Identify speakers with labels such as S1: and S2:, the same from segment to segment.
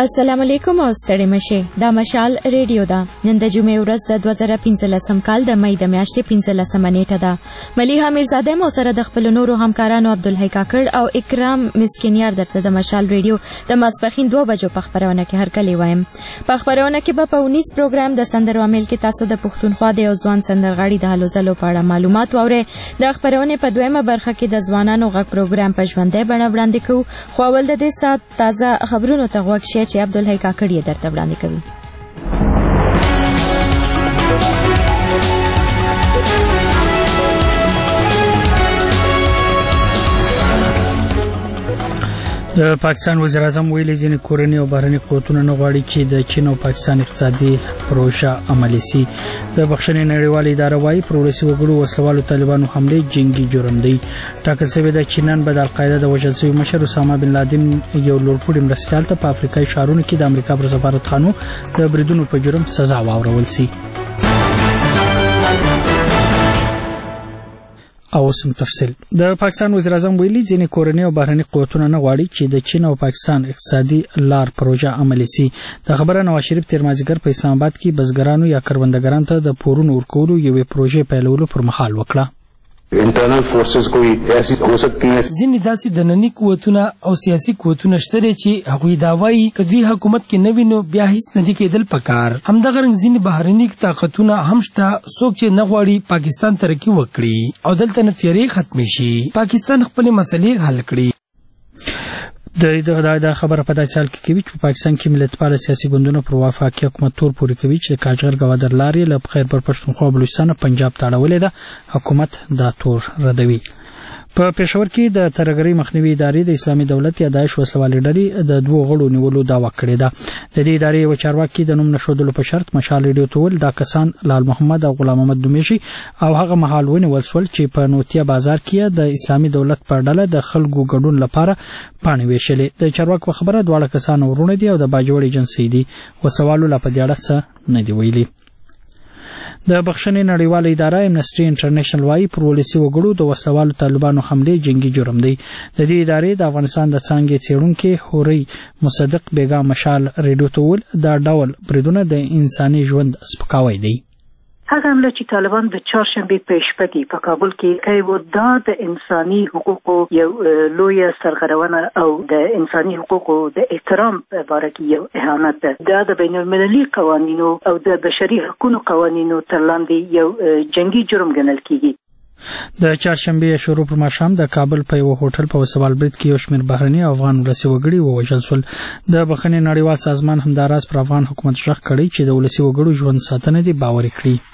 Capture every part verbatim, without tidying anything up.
S1: السلام علیکم او ستړي مشه دا مشال ریډیو دا نن د جمعې ورځ د دوه زره پنځلسم کال د مې د میاشتې پنځلسمه نیټه ده مليحه میرزاده مو سره د خپل نورو همکارانو عبدالحی کاکړ او اکرام مسکینیار درته د مشال ریډیو د ماسپخین دوه بجو په خبرونه کې هر کلی وایم په خبرونه کې به په اونیس پروګرام د سندرو عمل کې تاسو د پښتونخوا د یو ځوان سندرغاړي د هلو ځلو په اړه معلومات واورئ د خبرونه په دویمه برخه کې د ځوانانو غږ پروګرام په ژوندۍ بڼه وړاندې کوو خو اول د دې سات تازه خبرونو ته غوږ شئ چې عبدالحی کاکړ یې درته وړاندې کوي.
S2: د پاکستان وزیر اعظم ویلي ځینې کورنۍ او بهرني قوتونه نه غواړي چې د چین او پاکستان اقتصادي پروژه عملي شي. د بخښنې نړیواله اداره وايي پر ولسي وګړو وسلوالو طالبانو حمله جنگي جرم دی. ټاکل شوی د چینان به د القاعده د وژل شوي مشر اسامه بن لادن یو لوړپوړي مرستیال ته په افریقایي ښارونو کې د امریکا پر سفارتخانو د بریدونو په جرم سزا واورول شي. او سم تفصیل د پاکستان وزیر اعظم ویلي ځینې کورنۍ او بهرني قوتونه نه غواړي چې د چین او پاکستان اقتصادي لار پروژه عملي شي. د خبره نواز شریف تیر مازیګر په اسلام آباد کې بزګرانو یا کروندګرانو ته د پورونو ورکولو یوې پروژې پیلولو پر مهال وکړه.
S3: انټرنل فورسز کوئی ایسی ہو سکتی ہیں
S4: ځینې داسې دنني قوتونه او سیاسي قوتونه شته چې هغوی دا وایي کدی حکومت کې نوی نو بیا هیڅ نه دی کېدل پکار. همدغه رنګ ځینې بهرني طاقتونه هم شته څوک چې نه غواړي پاکستان ترقی وکړي او دلته نه تیارې ختم شي. پاکستان خپل مسلې حل کړي. د د د خبره په داسې حال کې کوي چې په پاکستان کې ملتپال سیاسي ګوندونه پر وفاقي حکومت تور پوري کوي چې د کاجغر گوادر لارې له خیر پر پښتونخوا او بلوچستان پنجاب ته اړولې ده. حکومت دا تور ردوي. په پېښور کې د ترهګرۍ مخنیوي ادارې د اسلامي دولت یا داعش وسلوالې ډلې د دوه غړو نیولو دعوا کړې ده. د دې ادارې یو چارواکي د نوم نشودلو په شرط مشال ریډیو ته ول دا کسان لال محمد او غلام محمد دومیشي او هغه مهال ونیول شول چې په نوتیا بازار کې د اسلامي دولت پر ډله د خلکو ګډون لپاره پاڼې ویشلې. د چارواکو خبره دواړه کسان ورونه دي او د باجوړي جنسي دي. وسوالو لا په دې اړه څه نه دی ویلي. د بخښنې نړیواله اداره امنسټي انټرنیشنل وايي پر ولسي وګړو د وسلوالو طالبانو حمله جنگي جرم دی. د دې ادارې د افغانستان د څانګې څېړونکي هوري مصدق بیگا مشال ریډیو ته ول دا ډول بریدونه د انساني ژوند سپکاوی دی.
S5: هغه حمله چې طالبان د چهارشنبه په شپه کې په کابل کې کوي و دا د انساني حقوقو یو لوی سرغړونه او د انساني حقوقو د احترام په اړه کې یو اهانت ده. دا د بین المللي قوانینو او د بشري حقوقو قوانینو تر لاندې یو جنگي جرم ګڼل کیږي.
S2: د چهارشنبه شروع پر ماښام د کابل په یو هوټل په وسوال برید کې یو شمېر بهرني افغان ولسي وګړي ووژل شول. د بخښنې نړیوال سازمان همداراز پر افغان حکومت ژغ کړی چې د ولسي وګړو ژوند ساتنه دی باوري کړي.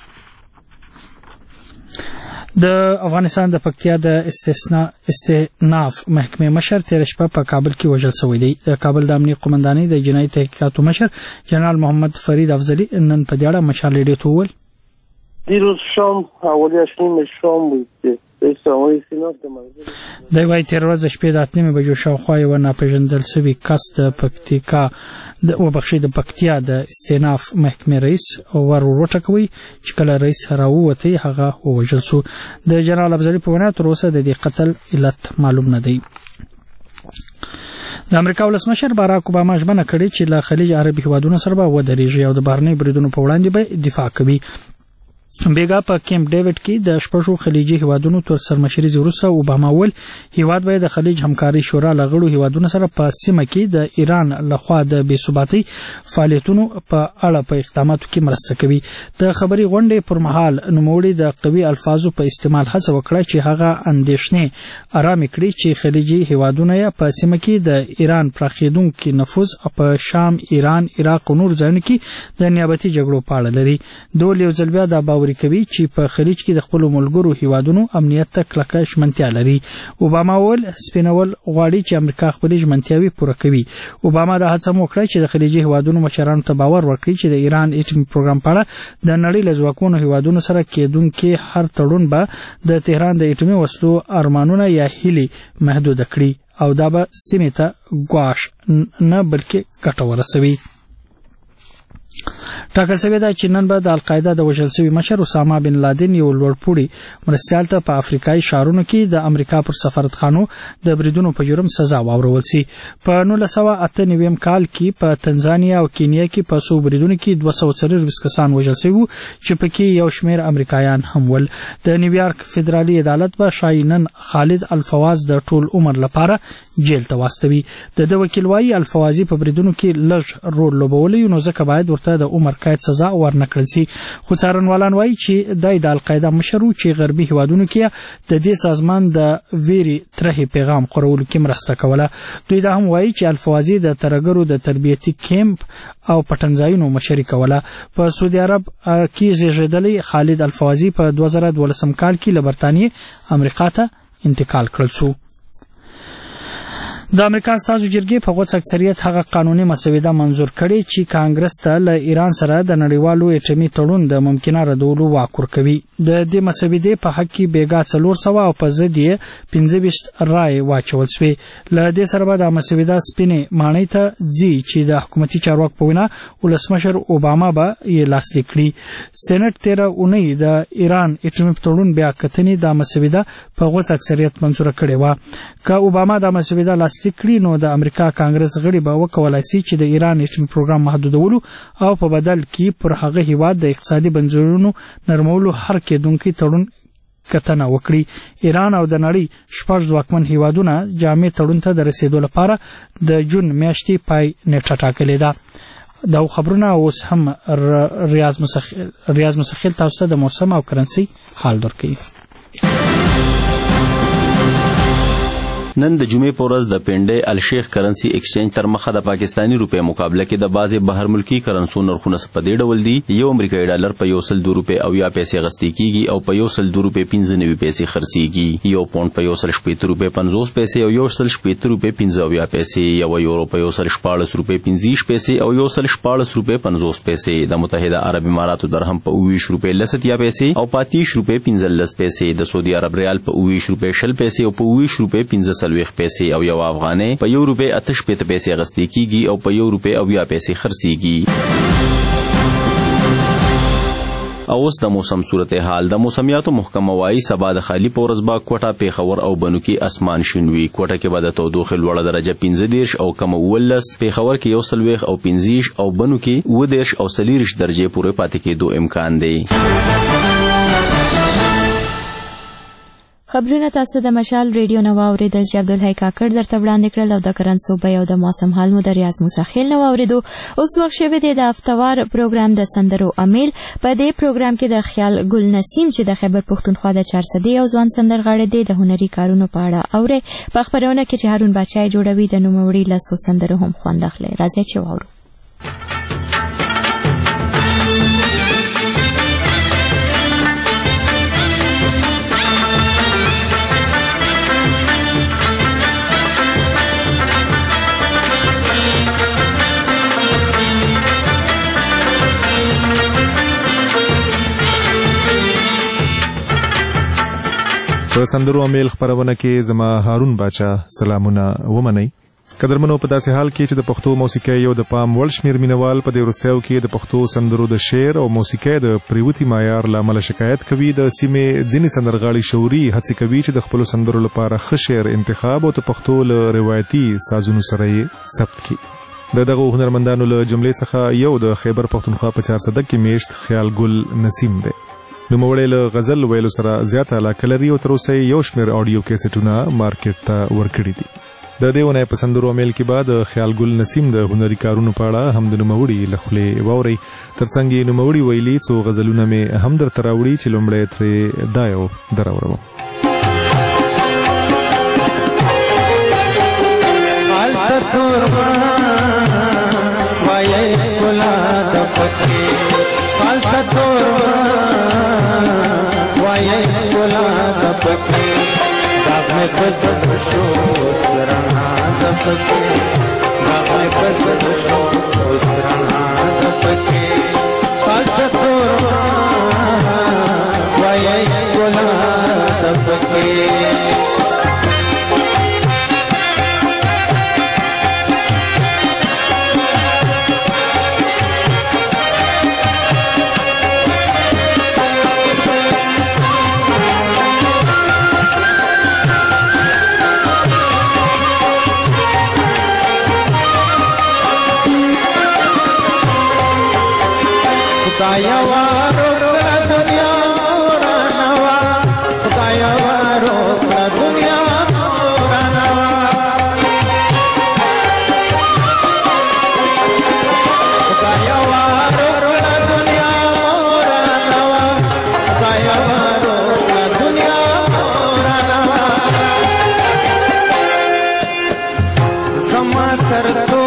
S2: د افغانستان د پکتیا د استثناء استئناف محکمې مشر تیر شپه په کابل کې وژل شوی دی. د کابل د امنیت قومندانۍ د جنایي تحقیقاتو مشر جنرال محمد فرید افضلی نن په دې اړه مشال ریډیو ته وویل
S6: دیروز شام حوالی اشنیم شام بود که رئیس سینات د منظور
S2: د وای تیر ورځ شپې د اتنمې بجو شاوخوا یو ناپېژندل شوی کس د پکتیکا د وبخښي د پکتیا د استئناف محکمې رئیس ور وټکوي چې کله رئیس راووته هغه ووژل شو. د جنرال افضلی په وینا تر اوسه د دې قتل علت معلوم نه دی. د امریکا ولسمشر باراک اوباما ژمنه کړې چې له خلیج عربي هیوادونو سره به ودرېږي او د بهرني بریدونو په وړاندې به دفاع کوي. بیگا په کیمپ ډیوډ کې د شپږو خلیجي هیوادونو تر سرمشري وروسته اوباما ول هیواد به د خلیج همکاري شورا لغړو هیوادونو سره په سیمه کې د ایران لخوا د بې ثباتۍ فعالیتونو په اړه په اقداماتو کې مرسته کوي. د خبري غونډې پر مهال نوموړي د قوي الفاظو په استعمال هڅه وکړه چې هغه اندېښنې آرام کړي چې خلیجي هیوادونه یې په سیمه کې د ایران پراخېدونکو نفوذ په شام، ایران، عراق او نور ځایونو کې د نیابتي جګړو په اړه لري. دوی یو ځل بیا د باور کوي چې په خلیج کې د خپل ملګرو هیوادونو امنیت ته کلکه ژمنتیا لري. اوباما ول سپینول غواړي چې امریکا خپل ژمنتیاوي پوره کوي. اوباما د هڅه وکړه چې د خلیجي هیوادونو مشرانو ته باور ورکړي چې د ایران اټومي پروګرام په اړه د نړۍ له ځواکونو هیوادونو سره کېدونکي هر تړون به د تهران د اټومي وسلو ارمانونه یا هیلې محدود کړي او دا به سیمې ته ګواښ نه بلکې ګټه ورسوي. ټاکل شوې ده چې نن به د القاعده د وژل شوي مشر اسامه بن لادن یو لوړپوړي مرستیال ته په افریقایي ښارونو کې د امریکا پر سفارتخانو د بریدونو په جرم سزا واورول شي. په نولس سوه اته نوي کال کې په تنزانیا او کینیا کې په څو بریدونو کې دوه سوه څلور کسان وژل شوي چې پکې یو شمېر امریکایان هم ول. د نیویارک فدرالي عدالت به شایي نن خالد الفواز د ټول عمر لپاره جیل ته واستوي. د ده وکیل وایي الفوازي په بریدونو کې لږ رول لوبولی نو ځکه باید ورته د عمر قید سزا ورنکړل شي. خو څارنوالان وایي چې دای د القاعده مشر چې غربي هیوادونو کې د دې سازمان د ویری ترهې پیغام خورولو کې مرسته کوله. دوی دا هم وایي چې الفوازي د ترګرو د تربیتي کیمپ او پټنځایونو مشري کوله. په سعودي عرب کې زیږیدلی خالد الفوازي په دوه زره دولسم کال کې له برتانیې امریکا ته انتقال کړل شو. د امریکا استازو جرګې په غوڅ اکثریت هغه قانوني مسوده منظور کړي چې کانګرس ته له ایران سره د نړیوالو اټومي تړون د ممکنه ردولو واک ورکوي. د دې مسودې په حق کې بیګا څلور سوه او په ضد یې پنځه ویشت رای واچول شوې. له دې سره به د مسوده سپینې ماڼۍ ته ځي چې د حکومتي چارواکو په وینا ولسمشر اوباما به یې لاسلیک کړي. سېنات تیره اونۍ د ایران اټومي تړون بیا کتنې د مسوده په غوڅ اکثریت منظور کړې وه. که اوباما د مسوده لاسلیک کړي نو د امریکا کانګرس غړي به وکولای شي چې د ایران اټومي پروګرام محدودولو او په بدل کې پر هغه هیواد د اقتصادي بنسټونو نرمولو هر کېدونکي تړون کتنه وکړي. ایران او د نړۍ شپږ ځواکمن هیوادونه جامع تړون ته د رسیدو لپاره د جون میاشتې پای نیټه ټاکلې ده. دا خبرونه اوس هم ریاض مسخیل ریاض مسخیل تاسو ته د موسم او کرنسي حال درکوي.
S7: نن د جمعې په ورځ د پنډۍ الشیخ کرنسي ایکسچینج تر مخه د پاکستانی روپے مقابله کې د بازي بهر ملکی کرنسو نرخونه په دې ډول دي: یو امریکایي ډالر په یو سل دو روپے او یا پیسې غستې کیږي او په یو سل دو روپے پنځه نوي پیسې خرڅيږي. یو پاوند په یو سل شپږ روپے پنځوس پیسې او یو سل شپږ روپے پنځه او یا پیسې. یو یورو په یو سل شپږ روپے پنځه پیسې او یو سل شپږ روپے پنځوس پیسې. د متحده عرب اماراتو درهم په اوویش روپے لسیا پیسې او پاتیش روپے پنځلس پیسې. د سعودي عرب ریال په اوویش روپے شل پیسې او په اوویش روپے پنځه سلويخ پیسې او یو افغانۍ په یو روپے اتش پته پیسې غستې کیږي او په یو روپے او یا پیسې خرڅيږي. اوس د موسم صورتحال. د موسمیاتو محکمه وايي سبا د خالی پورز با کوټه پیښور او بنو کې اسمان شینوي. کوټه کې به د تودوخه لوړه درجه پنځه دیرش او کم ولس، پیښور کې یو سلويخ او پنځیش او بنو کې و دیرش او سلیریش درجه پورې پاتې کېدو امکان دی.
S1: خبرونه تاسو د مشال ریډیو نو اوریدل چې عبدالحی کاکړ درته وړاندې کړل او د کرنسو بیه او د موسم حال مو د ریاض مسخیل نو اوریدو. اوس وخت شوی دی د هفتوار پروګرام د سندرو امیل. په دې پروګرام کې د خیال ګل نسیم چې د خیبر پښتونخوا د چارسدې او ځوان سندرغاړي دی د هنري کارونو په اړه اوري. په خبرونه کې چې هارون بچای جوړوي د نوموړي لاسو سندرو هم خوند اخلي. راځي چې واورو.
S8: په سندرو امیل خبرونه کې زما هارون باچا سلامونه ومنئ. قدرمنو په داسې حال کې چې د پښتو موسیقۍ یو د پام وړ شمیر مینوال په دې وروستیو کې د پښتو سندرو د شعر او موسیقۍ د پریوتی معیار له امله شکایت کوي. د سیمې ځینې سندرغاړي شعوري هڅې کوي چې د خپلو سندرو لپاره ښه شعر انتخاب او د پښتو له روایتي سازونو سره یې ثبت کړي. د دغو هنرمندانو له جملې څخه یو د خیبر پښتونخوا په چارسده کې میشت خیال ګل نسیم دی. نوموړی له غزل ویلو سره زیاته علاقه لري او تر اوسه یو شمېر اډیو کیسټونه مارکیټ ته ورکړي دي. د دې ونې په سندرو امیل کې بعد خیال ګل نسیم د هنري کارونو په اړه هم د نوموړي له خولې واورئ. ترڅنګ یې نوموړي ویلي څو غزلونه مې هم درته راوړي چې لومړی ترې دا یو دراوړم.
S9: خدایا وارو کړه دنیا ورانوا خدایا وارو کړه دنیا ورانوا خدایا وارو کړه دنیا ورانوا خدایا وارو کړه دنیا ورانوا زما سر تو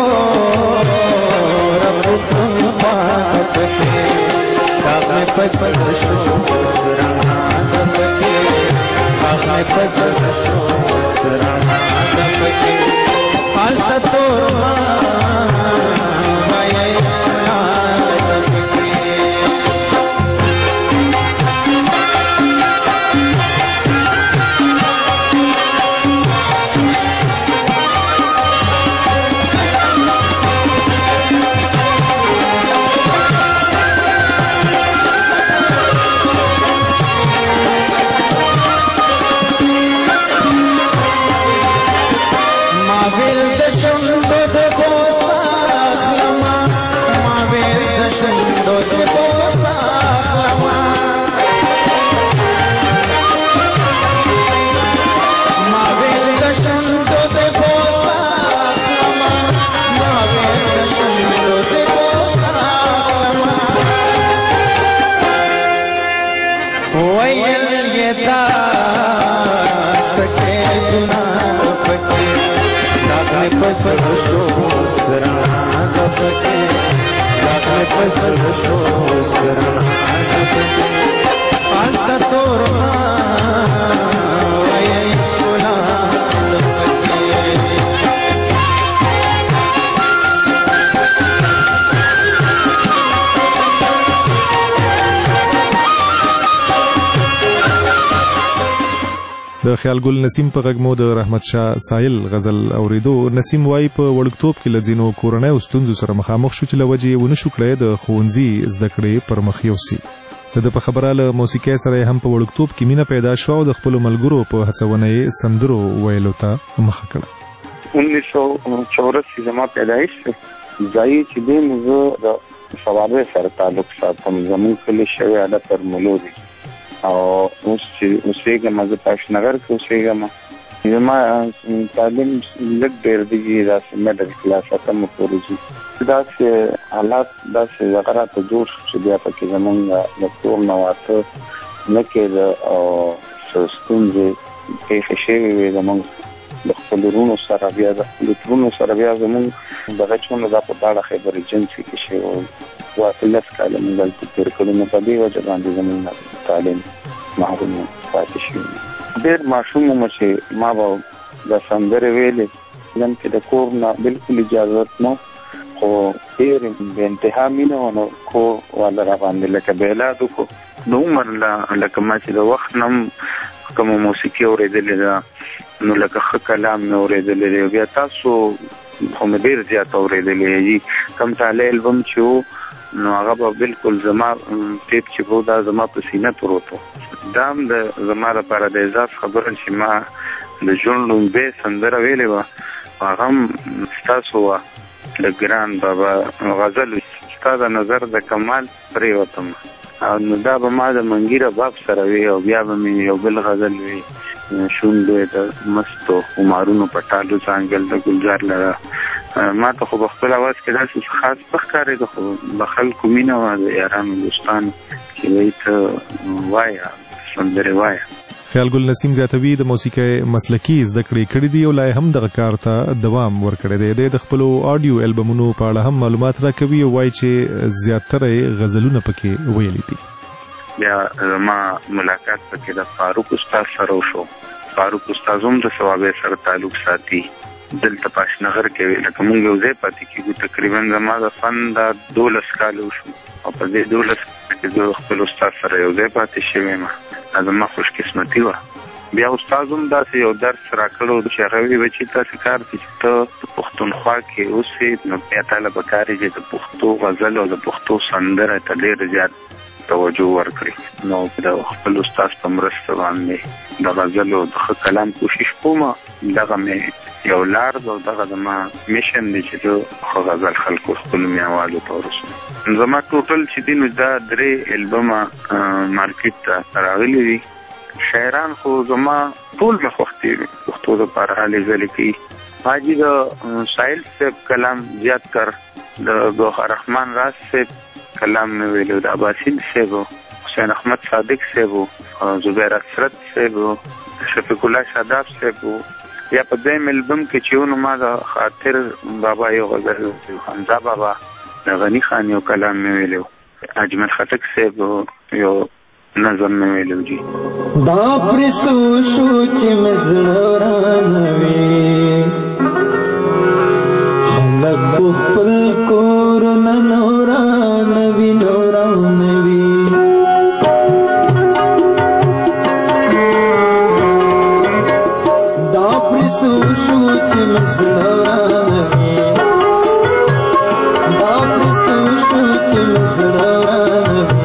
S9: رب خواهد پکے داغ میں پسل شو سرانا دپکے داغ میں پسل شو سرانا دپکے حالتا تور مایا دپکے پسل شو سرانا دپکے داغ میں پسل شو سرانا دپکے حالتا تور مایا کولا دپکے
S8: د خیال ګل نسیم په غږ مو د رحمت شاه سایل غزل اوریدو. نسیم وای په وړکتوب کې لزینو کورنۍ ستونزو سره مخامخ شو چې لوجه ونه شو کړی د ښوونځي زده کړې پر مخ یوسي. د په خبره له موسیقۍ سره هم په وړکتوب کې مینه پیدا شو او د خپل ملګرو په هڅونه سندرو ویلو ته مخه کړه.
S6: उन्नीस सौ चौरासी زما پیدایش ځای چې دې موږ د سوابه سره تعلق ساتم زمون کلی شوی اله پر ملودي او اوس چې اوسېږم زه پښنګر کې اوسېږم زما تعلیم لږ ډېر دی داسې میډل کلاس ته مو پورې داسې حالات داسې زغرا ته جوړ شو چې بیا پکې زمونږ د کور نه واته نه کېده او ستونزې پېښې شوې وې زمونږ د خپل ورونو سره بیا د خپل ورونو سره بیا زمونږ دغه چونه دا په داړه خبر ایجنسي کې شوی و واته لس کاله موږ دلته تېر کړي نو په دې وجه باندې زمونږ تعلیم محروم پاتې شوي. ډېر ماشوم وم چې ما به د سندرې ویلې ځم چې د کور نه بلکل اجازت نه خو ډېر بې انتها مینه وه نو کور والا را باندې لکه بېلاد وکړو نو عمر لکه ما چې د وخت نه کومه موسیقي اورېدلې ده نو لکه ښه کلام مې اورېدلی دی بیا تاسو خو مې ډېر زیات اورېدلی دي کم تالی البم چې و نو هغه به بالکل زما ټیپ چې و دا زما په سینه پروت و دا هم د زما لپاره د اعزاز خبره چې ما د ژوند لومبۍ سندره ویلې وه هغه هم ستاسو وه د ګران بابا غزل ستا د نظر د کمال پرېوتم نو دا به ما د منګیره باب سره وي او بیا به مې یو بل غزل وي شونډې د مستو عمرونو په ټالو څانګل د ګلزار لره ما ته خو په خپل اواز کې داسې خاص په ښکارېده خو د خلکو مینه وه د یارانو دوستانو چې وایي ته وایه سندرې وایه.
S8: خیال ګل نسیم زیاتوي د موسیقۍ مسلکي زده کړې کړې دي او لا هم دغه کار ته دوام ورکړی دی. د خپلو آډیو البمونو په اړه هم معلومات راکوي او وایي چې زیاتره غزلونه پکې ویلي دي.
S6: بیا زما ملاقات پکې د فاروق استاد سره وشو. فاروق استاد هم د ثوابې سره تعلق ساتي دلته پاشنغر کې لکه مونږ یو ځای پاتې کېږو تقریبا زما د فن دا دولس کاله وشو او په دې دولس کې زه خپل استاد سره یو ځای پاتې شوی یم زما خوش قسمتي وه بیا استاد هم داسې یو درس راکړو چې هغه وی چې تاسو کار چې ته پښتونخوا کې اوسې نو بیا تاله به کار چې د پښتو غزل او د پښتو سندره ته ډېر زیات توجه ورکړي. نو د خپل استاد په مرسته باندې د غزل او د کلام کوشش کوم. دغه مې یو لار او دغه زما میشن دی چې خو غزل خلکو خپل میوالو ته ورسوي. زما ټوټل چې دین دا درې البم مارکیټ ته راغلي دي. شاعران خو زما ټول مې خوښ دي پښتو لپاره هلې ځلې کوي. حاجي د ساحل صاحب کلام زیات کر، د ګوهر رحمان راز صاحب کلام مې ویلو، د عباسین صاحب، حسین احمد صادق صاحب، زبیر اثرت صاحب، شفیق الله شاداب صاحب. یا په دویم البم کې چې ونو ما د خاطر بابا یو غزل، حمزه بابا، د غنی خان یو کلام مې ویلو، اجمل خټک صاحب یو نظم مې ویلو. جی
S9: دا پرسو شو چې مزړه رانوي خلک خپل کور نه نورانوي نورانوي دا پرسو شو چې مزړه رانوي دا پرسو شو چې مزړه رانوي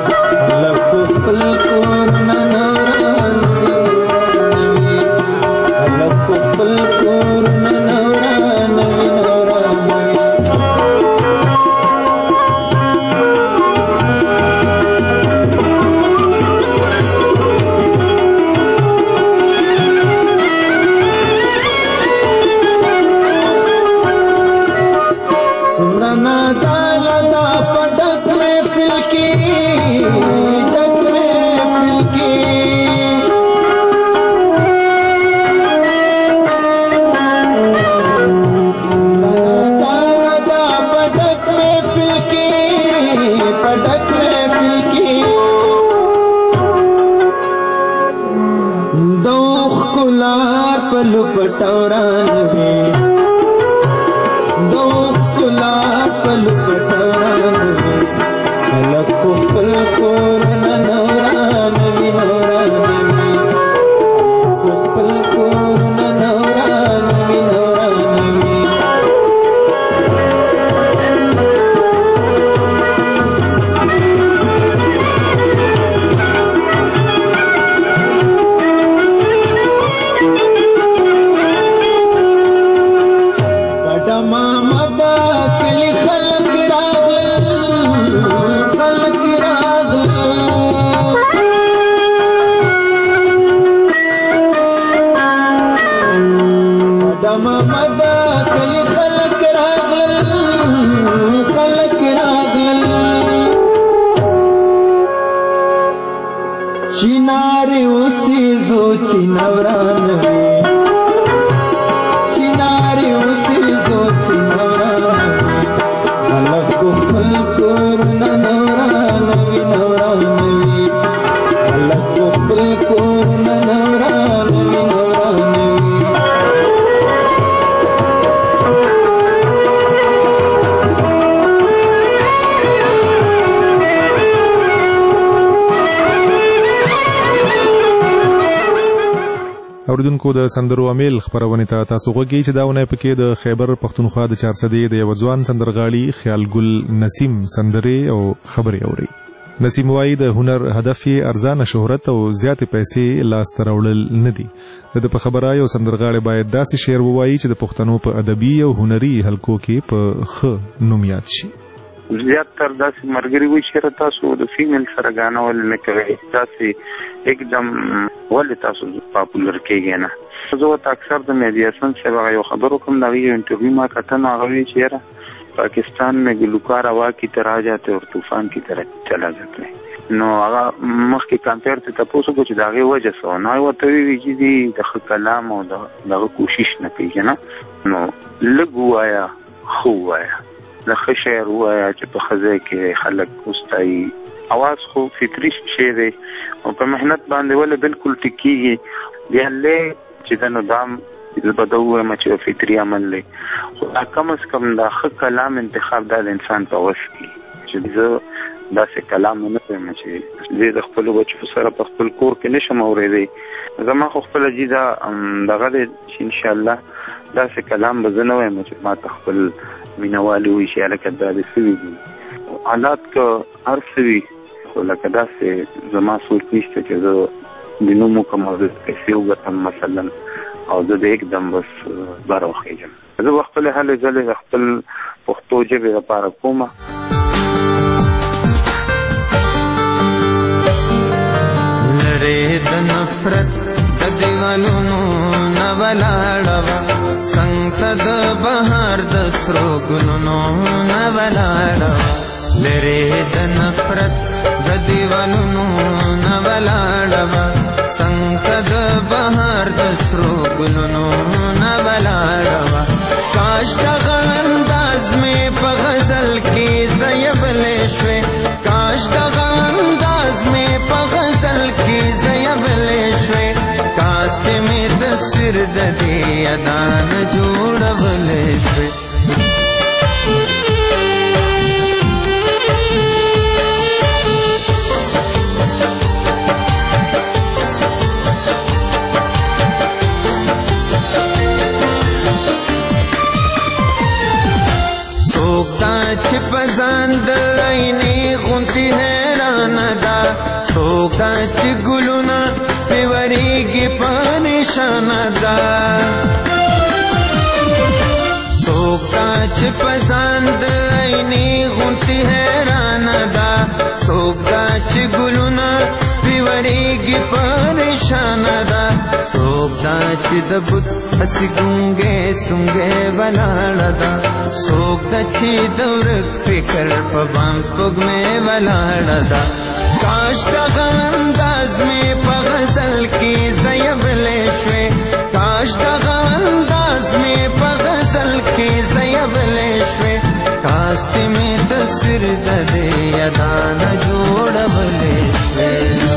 S8: اوریدونکو د سندرو امیل خبرونه ته تاسو غوږی چې داونه پکې د خیبر پختونخوا د چار صدې د یو ځوان سندرغاړي خیال ګل نسیم سندري او خبري اوري. نسیم وايي د هنر هدف یې ارزانه شهرت او زیات پیسې لاس ته راوړل نه دي. د په خبره یو سندرغاړي باید داسې شعر ووایي چې د پښتنو په ادبي او هنري حلقو کې په ښه نوم یاد شي.
S6: زیات تر داسې مرګري وي چې تاسو د فیمیل سره غاڼه ول نه کوي، تاسو एकदम ولې تاسو پاپولر کېږئ نه. زه ورته اکثر د مهدي حسن صاحب یو خبرو کوم، دا یو انټرویو ما کتن هغه وی چې پاکستان में गुलकार हवा की तरह जाते और तूफान की तरह चला जाता है. نو هغه مخکې کمپیر ته تاسو کو چې داغه وجه سو نه وته وی چې د کلام او دغه کوشش نه کوي نه. نو لګوایا خو وایا د خشیر وایا چې په خزه کې خلک واستای اواز خو فطری شی دی او په مهنت باندې ول بالکل ټکیږي بیا له چې د نظام د بدوه مچو فطری عمل له خو کم از کم د خ کلام انتخاب د انسان په وس کې چې زه داسې کلام نه وایم چې زه د خپلو بچو سره په خپل کور کې نشم اورېدی. زما خو خپله جي دا دغه دی چې انشاءالله داسې کلام به زه نه وایم چې ما ته خپل مینهوالي وایي چې هلکه دا دې څه وي دي. حالات که هر څه وي خو لکه داسې زما سوچ نشته چې زه د نوم وکړم او زه پیسې وګټم مثلا او زه د یکدم بس بر وخېږم. زه به خپلې هلې ځلې د خپل پښتو ژبې لپاره کومه.
S9: لرې د نفرت د دیوالونو نه ولاړه وه، څنګ ته د بهار د سرو ګلونو نه ولاړه وه. لرې د نفرت د دیوالونو نه ولاړه وه، څنګ ته د بهار د سرو ګلونو نه ولاړه وه. کاش دغه انداز مې په غزل کې ځایبلی شوې، کاش دغه انداز مې په غزل کې ځایبلی شوې، کاش چې مې تصویر د دې ادا نه جوړولی شوې. چې پزان د عینې غونتې حیرانه ده، څوک دا چې ګلونه پې ورېږي پریشانه ده، څوک دا چې پزان د عینې غونتې حیرانه ده، څوک دا چې ګلونه پې ورېږي پریشانه ده، څوک دا چې د بت هسې ګونګې سونګې ولاړه ده، څوک دا چې د ورک فکر په بام سپوږمۍ ولاړه ده. کاش دغه انداز مې په غزل کې ځایبلی شوې، کاش دغه انداز مې په غزل کې ځایبلی شوې، کاش چې مې تصویر د دې ادا نه جوړولی شوې.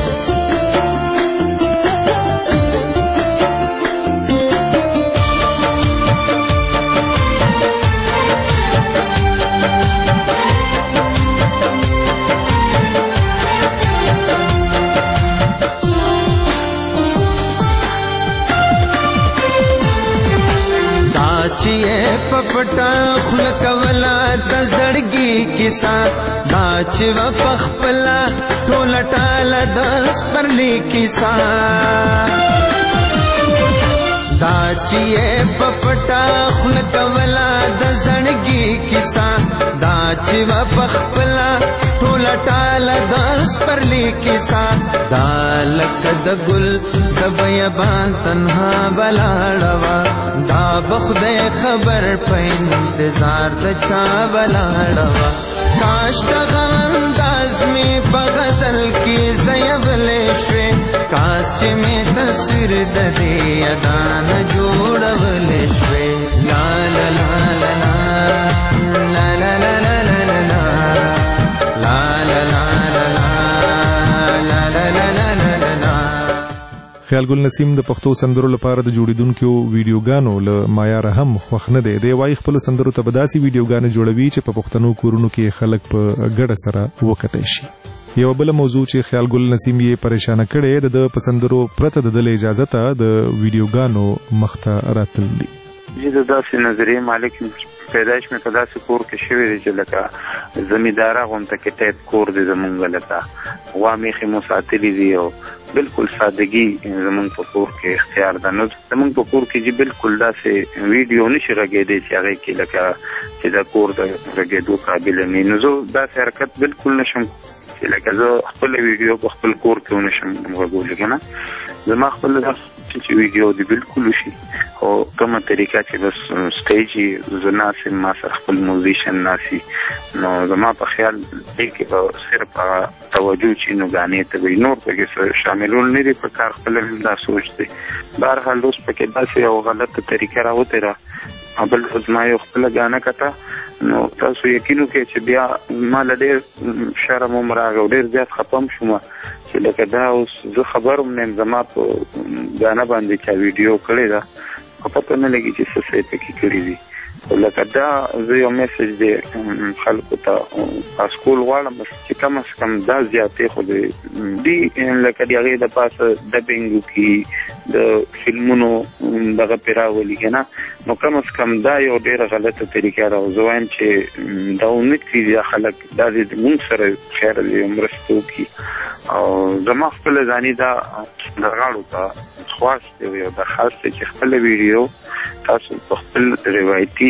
S9: چې یې په پټه خوله کوله د زړګي کیسه، دا چې وه په خپله ټوله ټاله د سپرلي کیسه، دا چې یې په پټه خوله کوله د زړګي کیسه، دا چې وه په خپله ټوله ټاله د سپرلي کیسه، دا لکه د ګل د بیابان تنها ولاړه وه، دا به خدای خبر په انتظار د چا ولاړه وه. کاش دغه انداز مې په غزل کې ځایبلی شوې، کاش چې مې تصویر د دې ادا نه جوړولی شوې. لا لا لا لا لا لا لا لا لا لا لا لا لا لا لا لا لا.
S8: خیال ګل نسیم د پښتو سندرو لپاره د جوړیدونکو ویډیوګانو له معیار هم خوښ نه دی. دی وايي خپل سندرو ته به داسې ویډیوګانې جوړوي چې په پښتنو کورونو کې خلک په ګډه سره وکتلی شي. یو بل موضوع چې خیال ګل نسیم یې پریشانه کړې د په سندرو پرته د دل اجازه ته د ویډیوګانو مخته راتل دي.
S6: زه د داسې نظریې مالک پیدایش مې په داسې کور کې شوی دی چې لکه زمینداره غونته کې ټیپ کور دی زمونږ لکه غوا میخې مو ساتلي دي او بالکل سادگی زمونږ په کور کې اختیار ده. نو زمونږ په کور کې چې بالکل داسې ویډیو نشي غږېدی چې هغې کې لکه چې دا کور د غږېدو قابل نه وي. نو زه داسې حرکت بالکل نشم چې لکه زه خپله ویډیو په خپل کور کې ونشم غږولی که نه. زما خپل چې ویډیو دی بالکل وشي خو کومه طریقه چې بس سټیج زه ناسم ما سره خپل موزیشن ناسي نو زما په خیال دی کې به صرف توجه چې نو ګانې ته وي نور پکې شاملول نه دي په کار خپل دا سوچ دی. بهرحال اوس پکې داسې یو غلطه طریقه راوتېده بل ورځ ما یو خپله ګانه کته نو تاسو یقین وکړئ چې بیا ما له ډېر شرم هم راغی او ډېر زیات خفه شوم چې لکه دا اوس زه خبر هم نه یم زما په ګانه باندې چا ویډیو کړې ده خو پته نه لګي چې څه څه یې پکې کړي دي. لکه دا زه یو میسج دی خلکو ته اسکول غواړم چې کم از کم دا زیاتې خو دی لکه د هغې د پاسه ډبینګ وکړي د فلمونو دغه پرې راولي که نه نو کم از کم دا یو ډېره غلطه طریقه ده او زه وایم چې دا امید کړي خلک دا دې مونږ سره خیر دی مرسته وکړي او زما خپله ځاني دا سندرغاړو ته خواست دی او دا خاص دی چې خپله ویډیو تاسو په خپل روایتي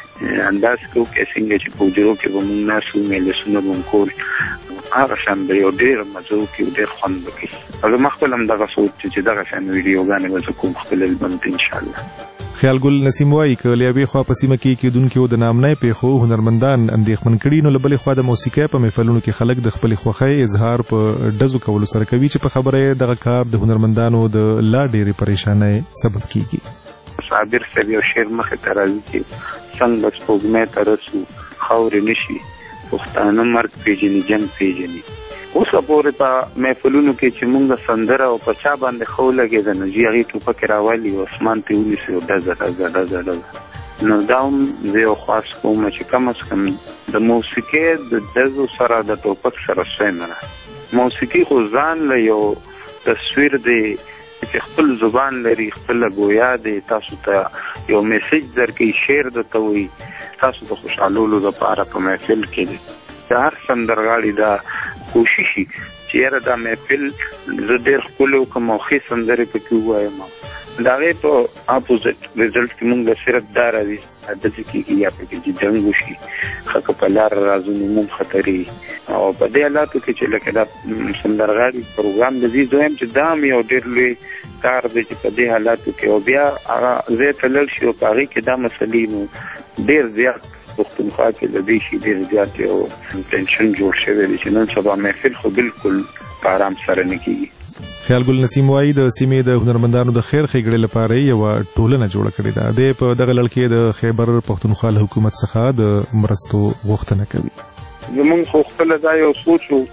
S6: انداز کې وکړئ څنګه چې په حجرو کې به مونږ ناست وو مجلسونه به مو کول هغه شان به یو ډېر مزه وکړي او ډېر خوند وکړي او زما خپل هم دغه سوچ چې دغه شان ویډیوګانې به زه کوم خپل البم ته انشاءالله.
S8: خیالګل نسیم وایي که له یوې خوا په سیمه کې کېدونکو د نامنۍ پیښو هنرمندان اندېښمن کړي نو له بلې خوا د موسیقۍ په محفلونو کې خلک د خپلې خوښۍ اظهار په ډزو کولو سره کوي چې په خبره یې دغه کار د هنرمندانو د لا ډېرې پریشانۍ سبب کیږي.
S6: صابر صاحب یو شعر مخې ته راځي چې څنګه به سپوږمۍ ته رسو خاورې نشي پښتانه مرګ پیژني جنګ پیژني. اوسه پورې په محفلونو کې چې مونږ سندره او په چا باندې ښه ولګېده نو جي هغې ټوپکې راولي او اسمان ته ونیسي او ډزه ډزه ډزه ډزه نو دا هم زه یو خواست کوم چې کم از کم د موسیقۍ د ډزو سره د ټوپک سره سوی نه ده. موسیقي خو ځان له یو تصویر دی چې خپل زبان لري خپل گویا دی تاسو ته یو میسج درکې شعر درته وایي تاسو د خوشحالولو دپاره په محفل کې دی. د هر سندرغاړي دا کوشش وي چې یاره دا محفل زه ډېر ښکلی وکړم او ښې سندرې پکې ووایم د هغې په اپوزټ رزلټ کې مونږ له صرف دا راځي داسې کېږي یا پکې چې جنګ وشي ښه که په لاره راځو نو مونږ خطرې او په دې حالاتو کې چې لکه دا سندرغاړي پروګرام د دې زه وایم چې دا هم یو ډېر لوی کار دی چې په دې حالاتو کې او بیا هغه ځای ته لاړ شي او په هغې کې دا مسلې نو ډېر زیات پښتونخوا کې د دې شي ډېر زیات یو ټینشن جوړ شوی دی چې نن سبا محفل خو بالکل په آرام سره نه کېږي.
S8: خیالګل نسیم وایي د سیمې د هنرمندانو د خیر ښېګړې لپاره یوه ټولنه جوړه کړې ده. دی په دغه لړ کې د خیبر پښتونخوا له حکومت څخه د مرستو غوښتنه کوي.
S6: زمونږ خو خپله دا یو سوچ و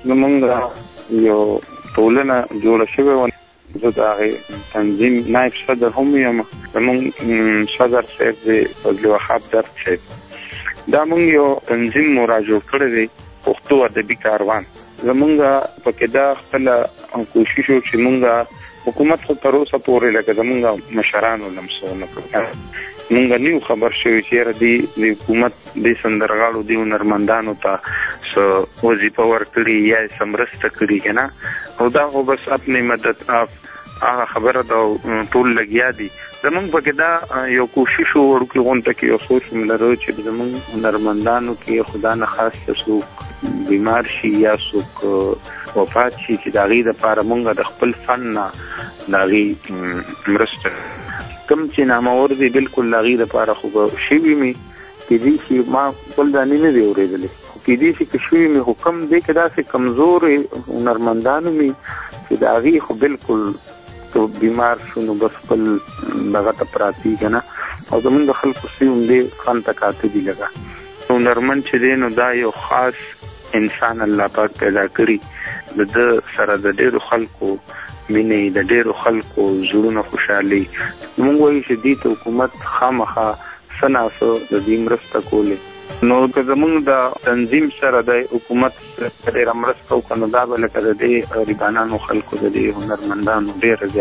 S6: زمونږ یو ټولنه جوړه شوې وه زه د هغې تنظیم نایب صدر هم یم زمونږ صدر صاحب دی فضل وهاب درد صاحب دا مونږ یو تنظیم مو را جوړ کړی دی پښتو ادبي کاروان. زمونږ پکې دا خپله کوشش و چې مونږ حکومت خو تر اوسه پورې لکه زمونږ مشرانو لمسو نه کړو مونږ نه یو خبر شوي چې یاره دې د حکومت دې سندرغاړو دې هنرمندانو ته څه وظیفه ورکړي یا یې څه مرسته کړي که نه او دا خو بس اپنې مدد هغه خبره ده ټول لګیا دي. زمونږ پکې دا یو کوشش و وړوکې غونډه کې یو سوچ م لرو چې زمونږ هنرمندانو کې خدا نه خاصه څوک بیمار شي یا څوک وفات شي چې د هغې دپاره مونږ د خپل فن نه د هغې مرسته کوم چې نامور دي بالکل د هغې دپاره خو به شوي مې کېدای شي ما خپل دانې نه دي اورېدلی خو کېدای شي که شوي مې خو کم دی که داسې کمزورې هنرمندانو مې چې د هغې خو بالکل تو بیمار شو نو بس خپل دغه ته پراته که نه او زمونږ د خلکو سی همدې خان ته کاته دي لږه هنرمند چې دی نو دا یو خاص انسان الله پاک پیدا کړي د ده سره د ډېرو خلکو مینې د ډېرو خلکو زړونه خوشحالي مونږ وایو چې دې ته حکومت خامخا څه ناسه د دې مرسته کولې نو که زمونږ د تنظیم سره د حکومت ډېره مرسته وکړه نو دا به لکه د دې غریبانانو خلکو د دې هنرمندانو ډېره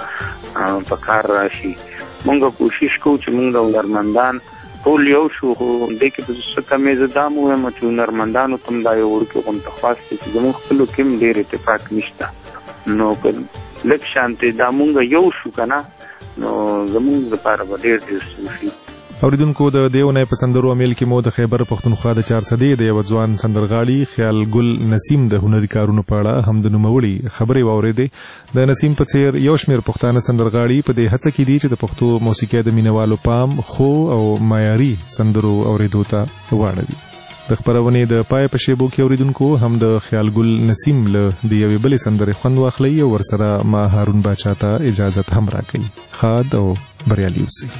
S6: زیاته په کار راشي. مونږ کوشش کوو چې مونږ د هنرمندان ټول یو شو خو دې کې به څه کمې زه دا م ووایم چې هنرمندانو ته هم دا یو وړوکې غونډه خواست دی چې زمونږ خپلو کې هم ډېر اتفاق نشته نو که لږ شانتې دا مونږ یو شو که نه نو زمونږ دپاره به ډېر ډېر څه وشي.
S8: اوریدونکو د دې اونۍ په سندرو امیل کې مو د خیبر پښتونخوا د چارسدې د یوه ځوان سندرغاړي خیالګل نسیم د هنري کارونو په اړه هم د نوموړي خبرې واورېدې. د نسیم په څېر یو شمېر پښتانه سندرغاړي په دې هڅه کې دي چې د پښتو موسیقۍ د مینوالو پام خو او معیاري سندرو اورېدو ته واړوي. د خپرونې د پای په شیبو کې اوریدونکو هم د خیالګل نسیم له د یوې بلې سندرې خوند واخلئ او ورسره ما هارون باچا ته اجازت هم راکوي. ښاد او بریالي اوسئ.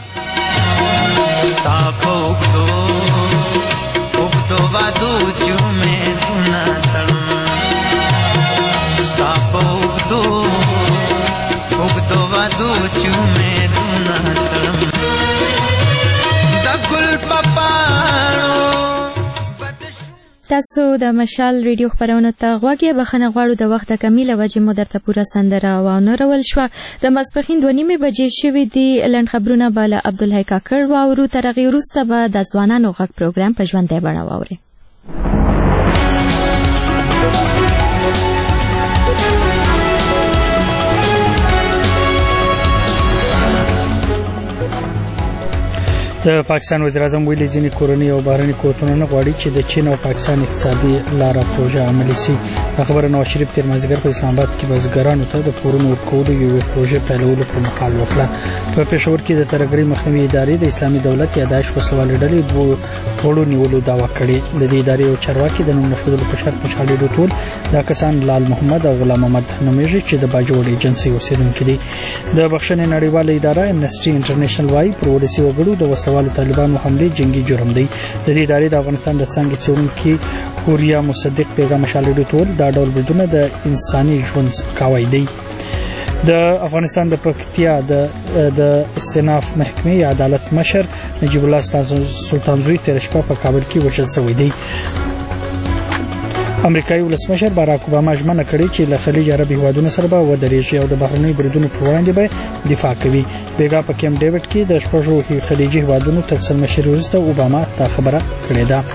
S9: ستا پوکتو پوکتو وادو چومے دونا تڑم ستا پوکتو پوکتو وادو چومے دونا تڑم دا گل پاپا
S1: تاسو د مشال ریډیو خبرونه ته غوږی بخنه غواړو د وخت کمی له وجې مو درته پوره سندره واونه رول شو د ماسپخین دوه نیمې بجې شوې دي لنډ خبرونه بالا عبدالحی کاکړ واورو تر هغې وروسته به د ځوانانو غږ پروګرام په ژوندۍ بڼه واورئ.
S2: د پاکستان وزیر اعظم ویلي ځینې کورنۍ او بهرني قوتونه نه غواړي چې د چین او پاکستان اقتصادي لاره پروژه عملي شي. د خبره نواز شریف تیر مازدیګر په اسلام آباد کې بزګرانو ته د پورونو ورکولو یوې پروژې پیلولو پر مهال وکړه. په پېښور کې د ترهګرۍ مخنیوي ادارې د اسلامي دولت یا داعش وسلوالې ډلې دوه ټولو نیولو دعوا کړې. د دې ادارې او چارواکي د نوم نښودلو په شرط خوشحالېدو ټول دا کسان لال محمد او غلام محمد نومیږي چې د باجوړ ایجنسۍ اوسېدونکي دي. د بخښنې نړیواله اداره امنسټي انټرنیشنل وايي پر ولسي وګړو د وسوالو طالبانو حمله جنگي جرم دی. د دې ادارې د افغانستان د څنګه څېړونکي هوریا مصدق پیغام شالېدو ټول دا ډول بریدونه د انساني ژوند سپکاوی دی. د افغانستان د پکتیا د د استئناف محکمې عدالت مشر نجیب الله سلطانزوی تیر شپه په کابل کې وژل شوی دی. امریکایي ولسمشر باراک اوباما ژمنه کړې چې له خلیج عربي هیوادونو سره به ودرېږي او د بهرنیو بریدونو پر وړاندې به دفاع کوي. بیګا په کیمپ ډیوډ کې د شپږو خلیجي هیوادونو تر څلمشرۍ وروسته اوباما دا خبره کړې ده.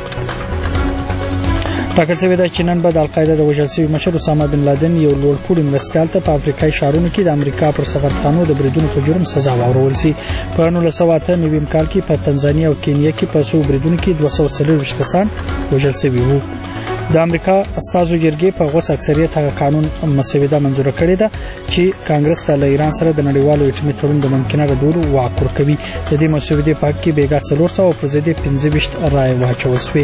S2: ټاکل شوې ده چې نن به د القاعده د وژل شوي مشر اسامه بن لادن یو لوړپوړي مرستیال ته په افریقایي ښارونو کې د امریکا پر سفارتخانو د بریدونو په جرم سزا واورول شي. په نولس سوه اته نوي کال کې په تنزانیا او کینیا کې په څو بریدونو کې دوه سوه څلوېښت کسان وژل شوي وو. د امریکا استازو جرګې په غوڅ اکثریت هغه قانون مسوده منزور کړی ده چې کانګرس ته له ایران سره د نړیوالو اټومي تړون د ممکنه ردولو واک ورکوي. د دې مسودې په حق کې بیګا څلور سوه پر ضد یې پنځه ویشت رایې واچول شوې.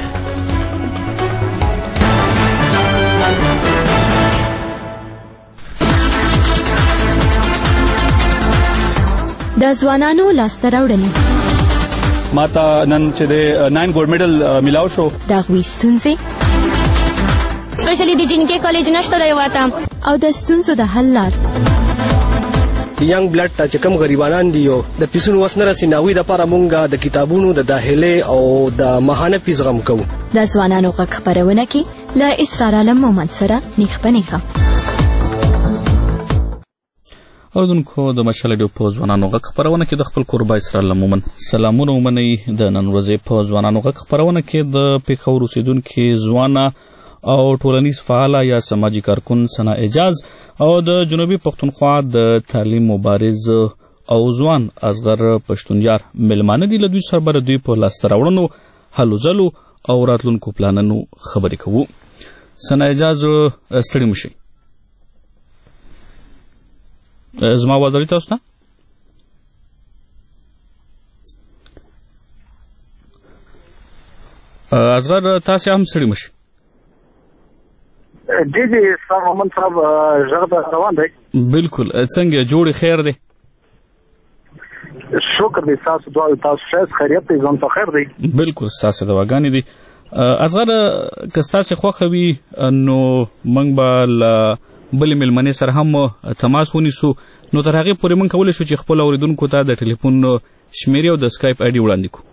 S1: د ځوانانو لاسته راوړنې
S10: ماته نن چې د ناین ګولډ میډل میلاو شو.
S1: د هغوی ستونزې سپیشلی د جنکې کالج نشته دی واته او د ستونزو د حل لار.
S11: ینګ بلډ ته چې کوم غریبانان دي او د پیسونو وس نه رسي ناوی د لپاره مونږ د کتابونو د داخلي او د ماهانه فیس غم کوو.
S1: د ځوانانو غږ خپرونه کې له اسرار عالم مومند سره نیغ په نیغه.
S12: اوردونکو د مشال ریډیو په ځوانانو غږ خپرونه کې د خپل کوربه اسرار عالم مومند سلامونه ومنئ. د نن ورځې په ځوانانو غږ خپرونه کې د پېښور اوسېدونکي ځوانه او ټولنیز فعاله یا سماجي کارکون ثنا اعجاز او د جنوبي پښتونخوا د تعلیم مبارز او ځوان اصغر پښتونیار مېلمانه دي. له دوی سره به دوی په لاسته راوړنو هلو ځلو او راتلونکو پلانونو خبرې کوو. ثنا اعجاز ستړي مشئ. زما आवाज لري تاسو ته؟ اصغر تاسو هم ستړي مشئ.
S13: جی جی سلام محمد صاحب ژغ روان دی.
S12: بالکل څنګه جوړ خیر دی؟
S13: شکر دی تاسو دعا تاسو ښه خیریت دی ځان په خیر دی.
S12: بالکل تاسو دواګانې دي. اصغر که تاسو خوښه وي نو موږ به له بلې مېلمنې سره هم تماس ونیسو. نو تر هغې پورې موږ کولی شو چې خپل اورېدونکو ته د ټلیفون شمېرې او د سکایپ آی ډي وړاندې کړو.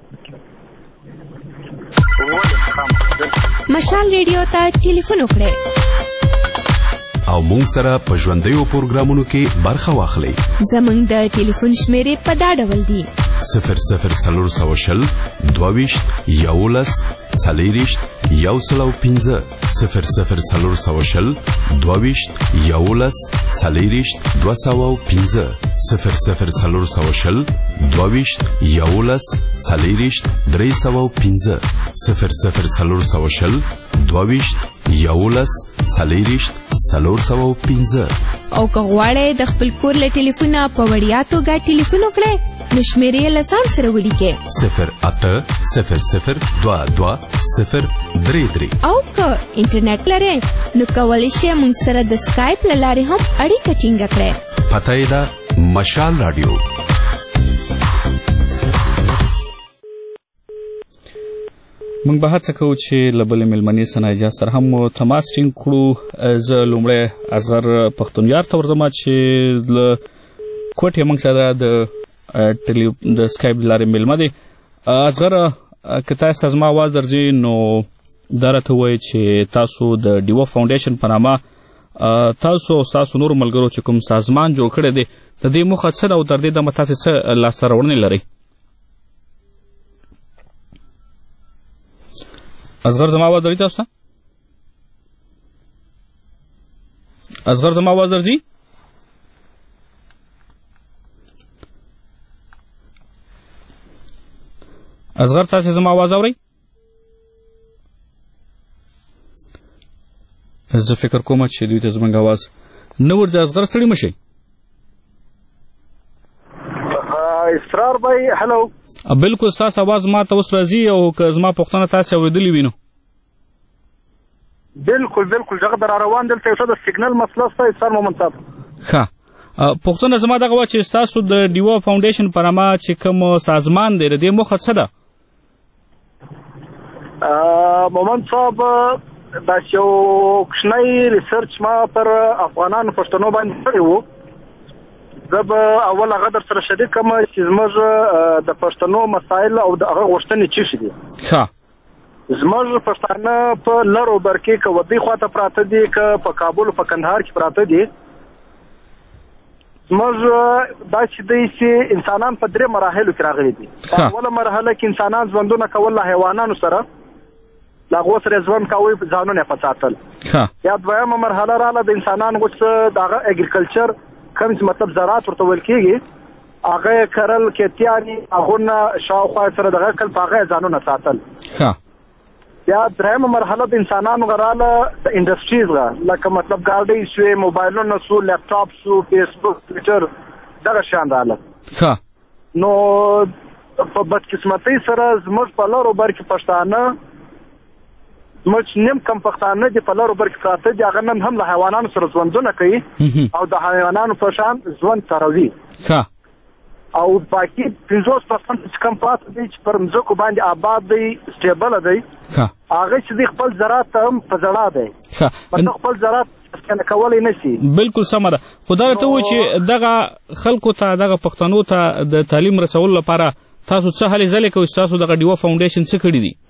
S1: مشال ریډیو ته ټلیفون وکړئ
S14: او موږ سره په ژوندیو پروګرامونو کې برخه واخلئ.
S1: زموږ د ټلیفون شمېرې په دا ډول دي:
S14: صفر صفر څلور سوه شل دوه ویشت یولس څلېرویشت یو سل او پنځه صفر صفر څلور سوه شل دوه ویشت یولس څلېرویشت دوه سوه او پنځه صفر صفر څلور سوه شل دوه ویشت یولس څلېرویشت درې سوه او پنځه صفر صفر څلور سوه شل دوه ویشت یولس څلېرویشت څلور سوه او پنځه.
S1: او که غواړئ د خپل کور له ټلیفونه په وړیا توګه ټلیفون وکړئ نو شمېرې یې له ځان سره ولیکئ:
S14: صفر اته صفر صفر دوه دوه صفر درې درې.
S1: او که انټرنیټ لرئ نو کولی شئ موږ سره د سکایپ له لارې هم اړیکه ټینګه کړئ.
S14: پته یې ده مشال راډیو.
S12: موږ به هڅه کوو چې له بلې مېلمنې ثنا اعجاز سره هم تماس ټینګ کړو. زه لومړی اصغر پښتونیار ته ورځم چې له کوټې موږ سره د د سکایپ له لارې مېلمه دی. اصغر که تاسو ته زما اواز درځي نو دا راته وایي چې تاسو د ډیوه فاونډیشن په نامه تاسو او تاسو نور ملګرو چې کوم سازمان جوړ کړی دی د دې موخه څه ده او تر دې دمه تاسې څه لاسته راوړنې لرئ؟ اصغر زما آواز درځي تاسو ته؟ اصغر زما آواز درځي؟ اصغر تاسې زما آواز اورئ؟ زه فکر کوم چې دوی ته زموږ آواز نه ورځي. اصغر ستړي مه شئ.
S13: اسرار بھائی هلو.
S12: بالکل ستاسو آواز ما ته اوس راځي او که زما پوښتنه تاسې اورېدلې وي نو
S13: بالکل بالکل دغه در روان دلته یو څه د سیګنل مسله شته اسرار مومن صاحب.
S12: ښه پوښتنه زما دغه وه چې ستاسو د ډیوه فاونډیشن په نامه چې کوم سازمان دی د دې موخه څه ده؟
S13: مومن صاحب دا چې یو کوچنی ریسرچ ما پر افغانانو پښتنو باندې کړی و. زه به اول هغه در سره شریک کړم چې زموږ د پښتنو مسایل او د هغه غوښتنې څه شي دي.
S12: ښه
S13: زموږ پښتانه په لر او بر کې که ودې خواته پراته دي که په کابل په کندهار کې پراته دي. زموږ دا چې دی چې انسانان په درې مراحلو کې راغلي دي. په اوله مرحله کې انسانان ژوندونه کول له حیوانانو سره له هغو سره ژوند کوي ځانونه یې په ساتل. یا دویمه مرحله راغله د انسانان غوڅ د هغه اګریکلچر کوم چې مطلب زراعت ورته ویل کېږي هغه یې کرل کیتیاني هغونه شاوخوا سره دغه کل په هغه یې ځانونه ساتل. یا درېیمه مرحله د انسانانو راغله د انډسټریز لکه مطلب ګاډۍ شوې موبایلونه شو لیپټاپ شو فیسبوک ټویټر دغه شیان راغله. نو په بدقسمتۍ سره زموږ په لر او بر کې پښتانه زموږ نیم کم پښتانه دي په لر او بر کې پراته دي هغه نن هم له حیوانانو سره ژوندونه کوي او د حیوانانو په شان ژوند تروي. او باقي پنځوس پرسنټ چې کم پاته دی چې پر مځکو باندې آباد دی سټیبله دی هغه چې دی خپل زراعت ته هم په زړه دی په خپل زراعت څنګه کولی نه شي.
S12: بالکل سمه ده. خو دا راته وایي چې دغه خلکو ته دغه پښتنو ته د تعلیم رسولو لپاره تاسو څه هلې ځلې کوئ چې تاسو دغه ډیوه فاونډیشن څه کړي دي؟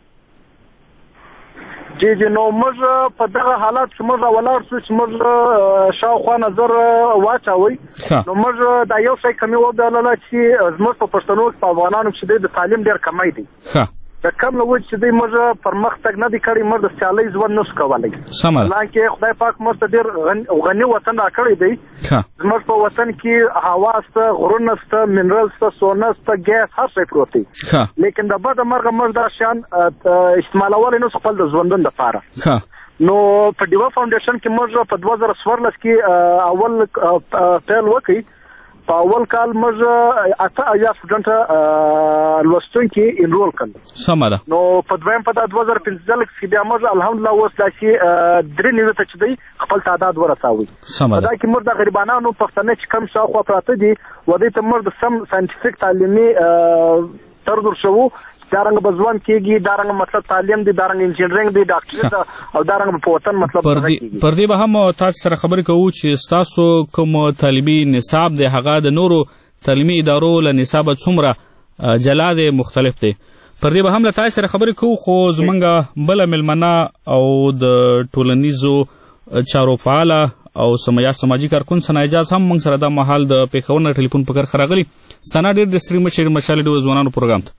S13: جی جی نو موږ په دغه حالات کې موږ ولاړ شو چې موږ شاوخوا نظر واچوئ نو موږ دا یو شی کمی وبلله چې زموږ په پښتنو کې په افغانانو کې د تعلیم ډېر کمی دی. د کم له وجې چې دی موږ پرمختګ نه دی کړی موږ د سیالۍ ژوند نه شو کولی. حالانکې خدای پاک موږ ته ډېر غني وطن راکړی دی. زموږ په وطن کې هوا شته غرونه شته منرل شته سونه شته ګیس هر شی پروت دی لیکن د بده مرغه موږ دا شیان استعمالولی نه شو خپل د ژوندون دپاره. نو په ډیوه فاونډیشن کې موږ په دوه زره څوارلس کې اول پیل وکړي. په اول کال موږ اته اویا سټوډنټه لوستونکي انرول کړل.
S12: سمه ده.
S13: نو په دویم په دا دوه زره پنځلس کې بیا موږ الحمدلله اوس داسې درې نوي ته چې دی خپل تعداد ورسوي.
S12: سمه ده.
S13: په دا کې موږ د غریبانانو پښتانه چې کم شاوخوا پراته دي ودې ته موږ د سم ساینټیفیک تعلیمي تردر شوو دارنګ بزوان کېږي دارنګ مطلب تعلیم دی دارنګ انجینرینګ دی ډاکټر او دارنګ په وطن مطلب
S12: پر دې به هم تاسو سره خبرې کوو چې ستاسو کوم تعلیمي نصاب دی هغه د نورو تعلیمي ادارو له نصابه څومره جلا دی مختلف دی. پر دې به هم له تاسو سره خبرې کوو خو زمونږ بله مېلمنه او د ټولنیزو چارو فعاله او سمیا سماجی کارکون ثنا اجاز هم موږ سره د مهال د پېښور نه ټلیفون په کرخه راغلي. ثنا ډېر د ستړي مشر مشال ډیو ځوانانو پروګرام ته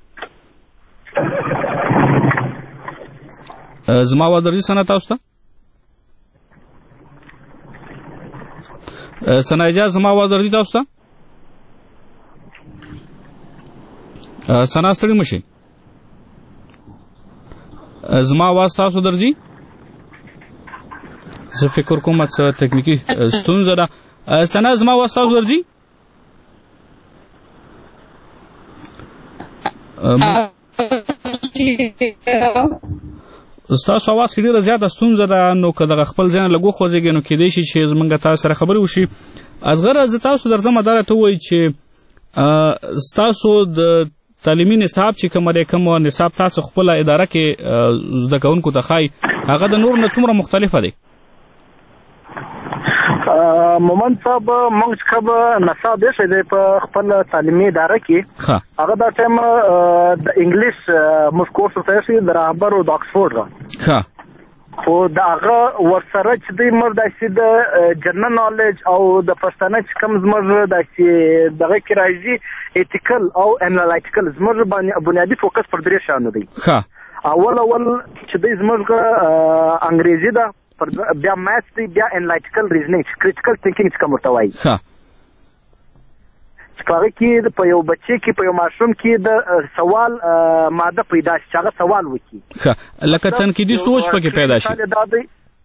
S12: زما آواز درځي ثنا تاسو ته؟ ثنا اجاز زما آواز درځي تاسو ته؟ ثنا ستړي مشئ زما آواز تاسو درځي؟ زه فکر کوم چې تکنیکی ستونزه ده. ثنا زما آواز تاسو درځي؟ ستاسو اواز کې ډېره زیاته ستونزه ده نو که دغه خپل ځای نه لږ وخوځېږئ نو کیدای شي چې زموږ تاسو سره خبرې وشي. اصغره زه تاسو درځم دا راته ووایي چې ستاسو د تعلیمي نصاب چې کوم دی کوم نصاب تاسو خپله اداره کې زده کوونکو ته ښایي هغه د نورو نه څومره مختلفه دی؟
S13: مومن صاحب موږ څخه نصاب دی چې په خپل تعلیمي اداره کې هغه دا ټایم د انګلیش موږ کورس ورته د رهبر او د اکسفورډ را خو دا هغه ورسره چې دی موږ داسې د جنرال نالج او د پښتانه چې کوم زموږ داسې دغه کې راځي ایتیکل او انالیټیکل زموږ بنیادي فوکس پر درې شیانو دی اول اول چې دی زموږ انګریزي ده بیا میث دی بیا انالیټیکل ریزنینګ کریټیکل ثینکینګ چې کوم ورته وایي چې په هغه کې په یو بچی کې په یو ماشوم کې د سوال ماده پیدا شي چې هغه سوال وکړي
S12: لکه تنقیدي سوچ پکې پیدا شي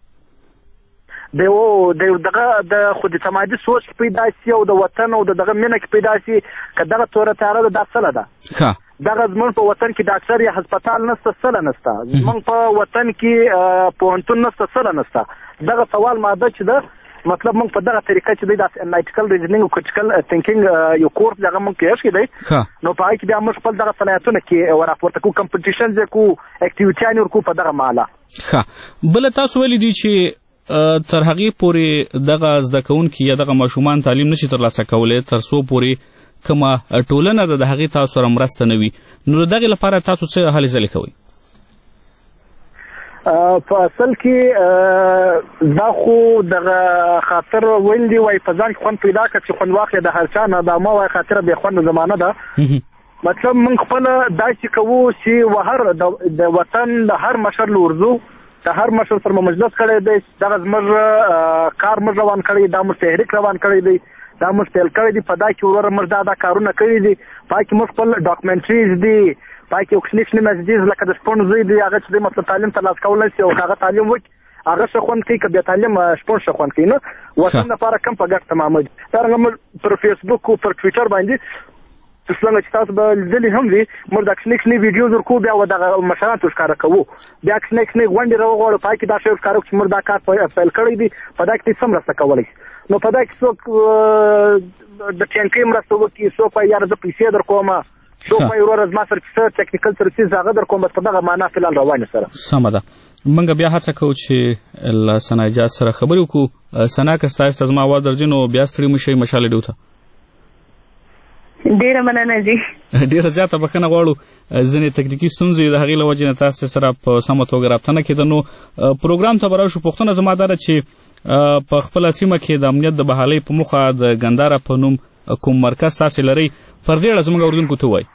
S13: د یو دغه د خود اعتمادي سوچ پیدا شي او د وطن او دغه مینه کې پیدا شي که دغه توره تیاره ده دا څه ده دغه زمونږ په وطن کې ډاکټر یا هسپتال نشته څه نشته زمونږ په وطن کې پوهنتون نشته څه نشته دغه سوال ماده چې ده مطلب موږ په دغه طریقه چې دی د انالیټیکل ریزنینګ او کریټیکل ثینکینګ یو کورس دغه موږ کې شي دی نو په هغه کې بیا موږ خپل دغه صلاحیتونه کې ورپورته کوو کمپټیشن کو اکټیویټیانې ورکو په دغه ماله
S12: ښه بله تاسو ویلي دي چې تر هغې پورې دغه زده کوونکي یا دغه ماشومان تعلیم نشي ترلاسه کولی تر څو پورې کومه ټولنه ده د هغې تاسو سره مرسته نه وي نو د دغې لپاره تاسو څه هلې ځلې کوئ
S13: په اصل کې دا خو دغه خاطر ویل دي وایي په ځان کې خوند پیدا کړه چې خوند واخلې د هر چا نه دا ما وایي خاطره بې خونده زمانه ده مطلب موږ خپله داسې کوو چې وهر د وطن د هر مشر لورځو د هر مشر سره مجلس کړی دی دغه زموږ کار موږ روان کړی دا موږ تحریک روان کړی دی دا موږ پیل کړی دي په دا کې وروره موږ دا دا کارونه کړي دي په هغه کې موږ خپل ډاکومنټریز دي په هغه کې اوکسنیشني میسیجز لکه د شپون زوی دی هغه چې دی مطلب تعلیم ترلاسه کولی شي او هغه تعلیم وکړي هغه ښه خوند کوي که بیا تعلیم شپون ښه خوند کوي نه وطن لپاره کم په ګټه تمامه دي دارنګه موږ پر فیسبوک او پر ټویټر باندې څنګه چې تاسو به لیدلي هم وي موږ د اکشنیکشني ویډیوز ورکوو بیا و دغه مشرانو ته ښکاره کوو بیا اکشنیکشني غونډې راوغواړو په هغې کې دا شی ښکاره کړو چې موږ دا کار پیل کړی دی په دا کې څه مرسته کولی شي نو په دا کې څوک د ټینکۍ مرسته وکړي څوک وایي یاره زه پیسې در کوم څوک وایي وروره زما سره چې څه ټکنیکل سروسیز هغه در کوم بس په دغه معنا فلحال روانې سره
S12: سمه ده موږ بیا هڅه کوو چې له ثنا اجاز سره خبرې وکړو ثنا که ستاسې ته زما اواز درځي نو بیا ستړي مه شئ مشال ډیو ته
S15: ډیره مننه جی
S12: ډیره زیاته بخښنه غواړو ځینې تکنیکي ستونزې د هغې له وجې نه تاسې سره په سمه توګه رابطه نه کېده نو پروګرام ته به راشو پوښتنه زما دا ده چې په خپله سیمه کې د امنیت د بحالۍ په موخه د ګنداره په نوم کوم مرکز تاسې لرئ پر دې اړه زموږ اورېدونکو ته ووایي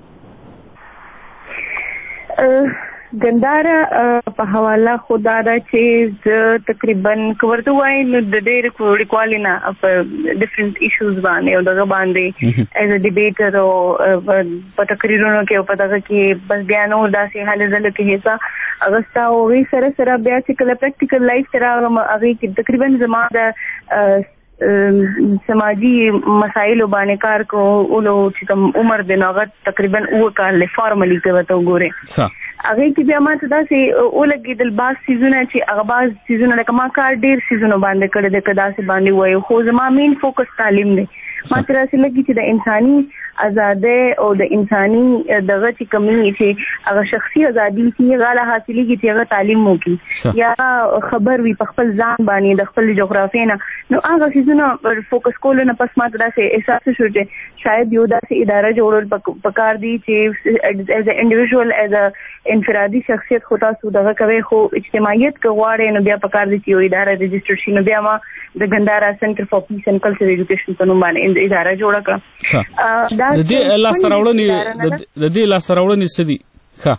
S15: ګنداره په حواله خو دا ده چې زه تقریبا که ورته ووایي نو د ډېرې کوړیکوالې نه په ډفرنټ ایشوز باندې او دغه باندې ایز ا ډیبیټر او په تقریرونو کې او په دغه کې بس بیا نور داسې هلې ځلې کې حصه اخیسته او هغې سره سره بیا چې کله پریکټیکل لایف ته راغلم هغې کې تقریبا زما د سماجی مسایلو باندې کار کولو چې کوم عمر دی نو هغه تقریبا اوه کاله فارملي کې ورته وګورئ هغې کې بیا ما ته داسې ولګېدل بعض څیزونه چې هغه بعض څیزونه لکه ما کار ډېر څیزونو باندې کړی دی که داسې باندې ووایو خو زما مین فوکس تعلیم دی ما ته داسې لګي چې د انساني ازادۍ او د انساني دغه چې کمی چې هغه شخصي ازادي چې هغه له حاصلېږي چې هغه تعلیم وکړي یا خبر وي په خپل ځان باندې د خپل جغرافیې نه نو هغه څیزونه فوکس کولو نه پس ما ته داسې احساس شو چې شاید یو داسې اداره جوړول پکار دي چې ایز ا انډیویژوال ایز ا انفرادي شخصیت خو تاسو دغه کوئ خو اجتماعیت که غواړئ نو بیا پکار دي چې یو اداره رجسټر شي نو بیا ما د ګنداره سنټر فار پیس اینډ کلچر ایجوکیشن په نوم باندې اداره جوړه کړه
S12: د دې لاسته راوړنې د دې لاسته راوړنې څه دي ښه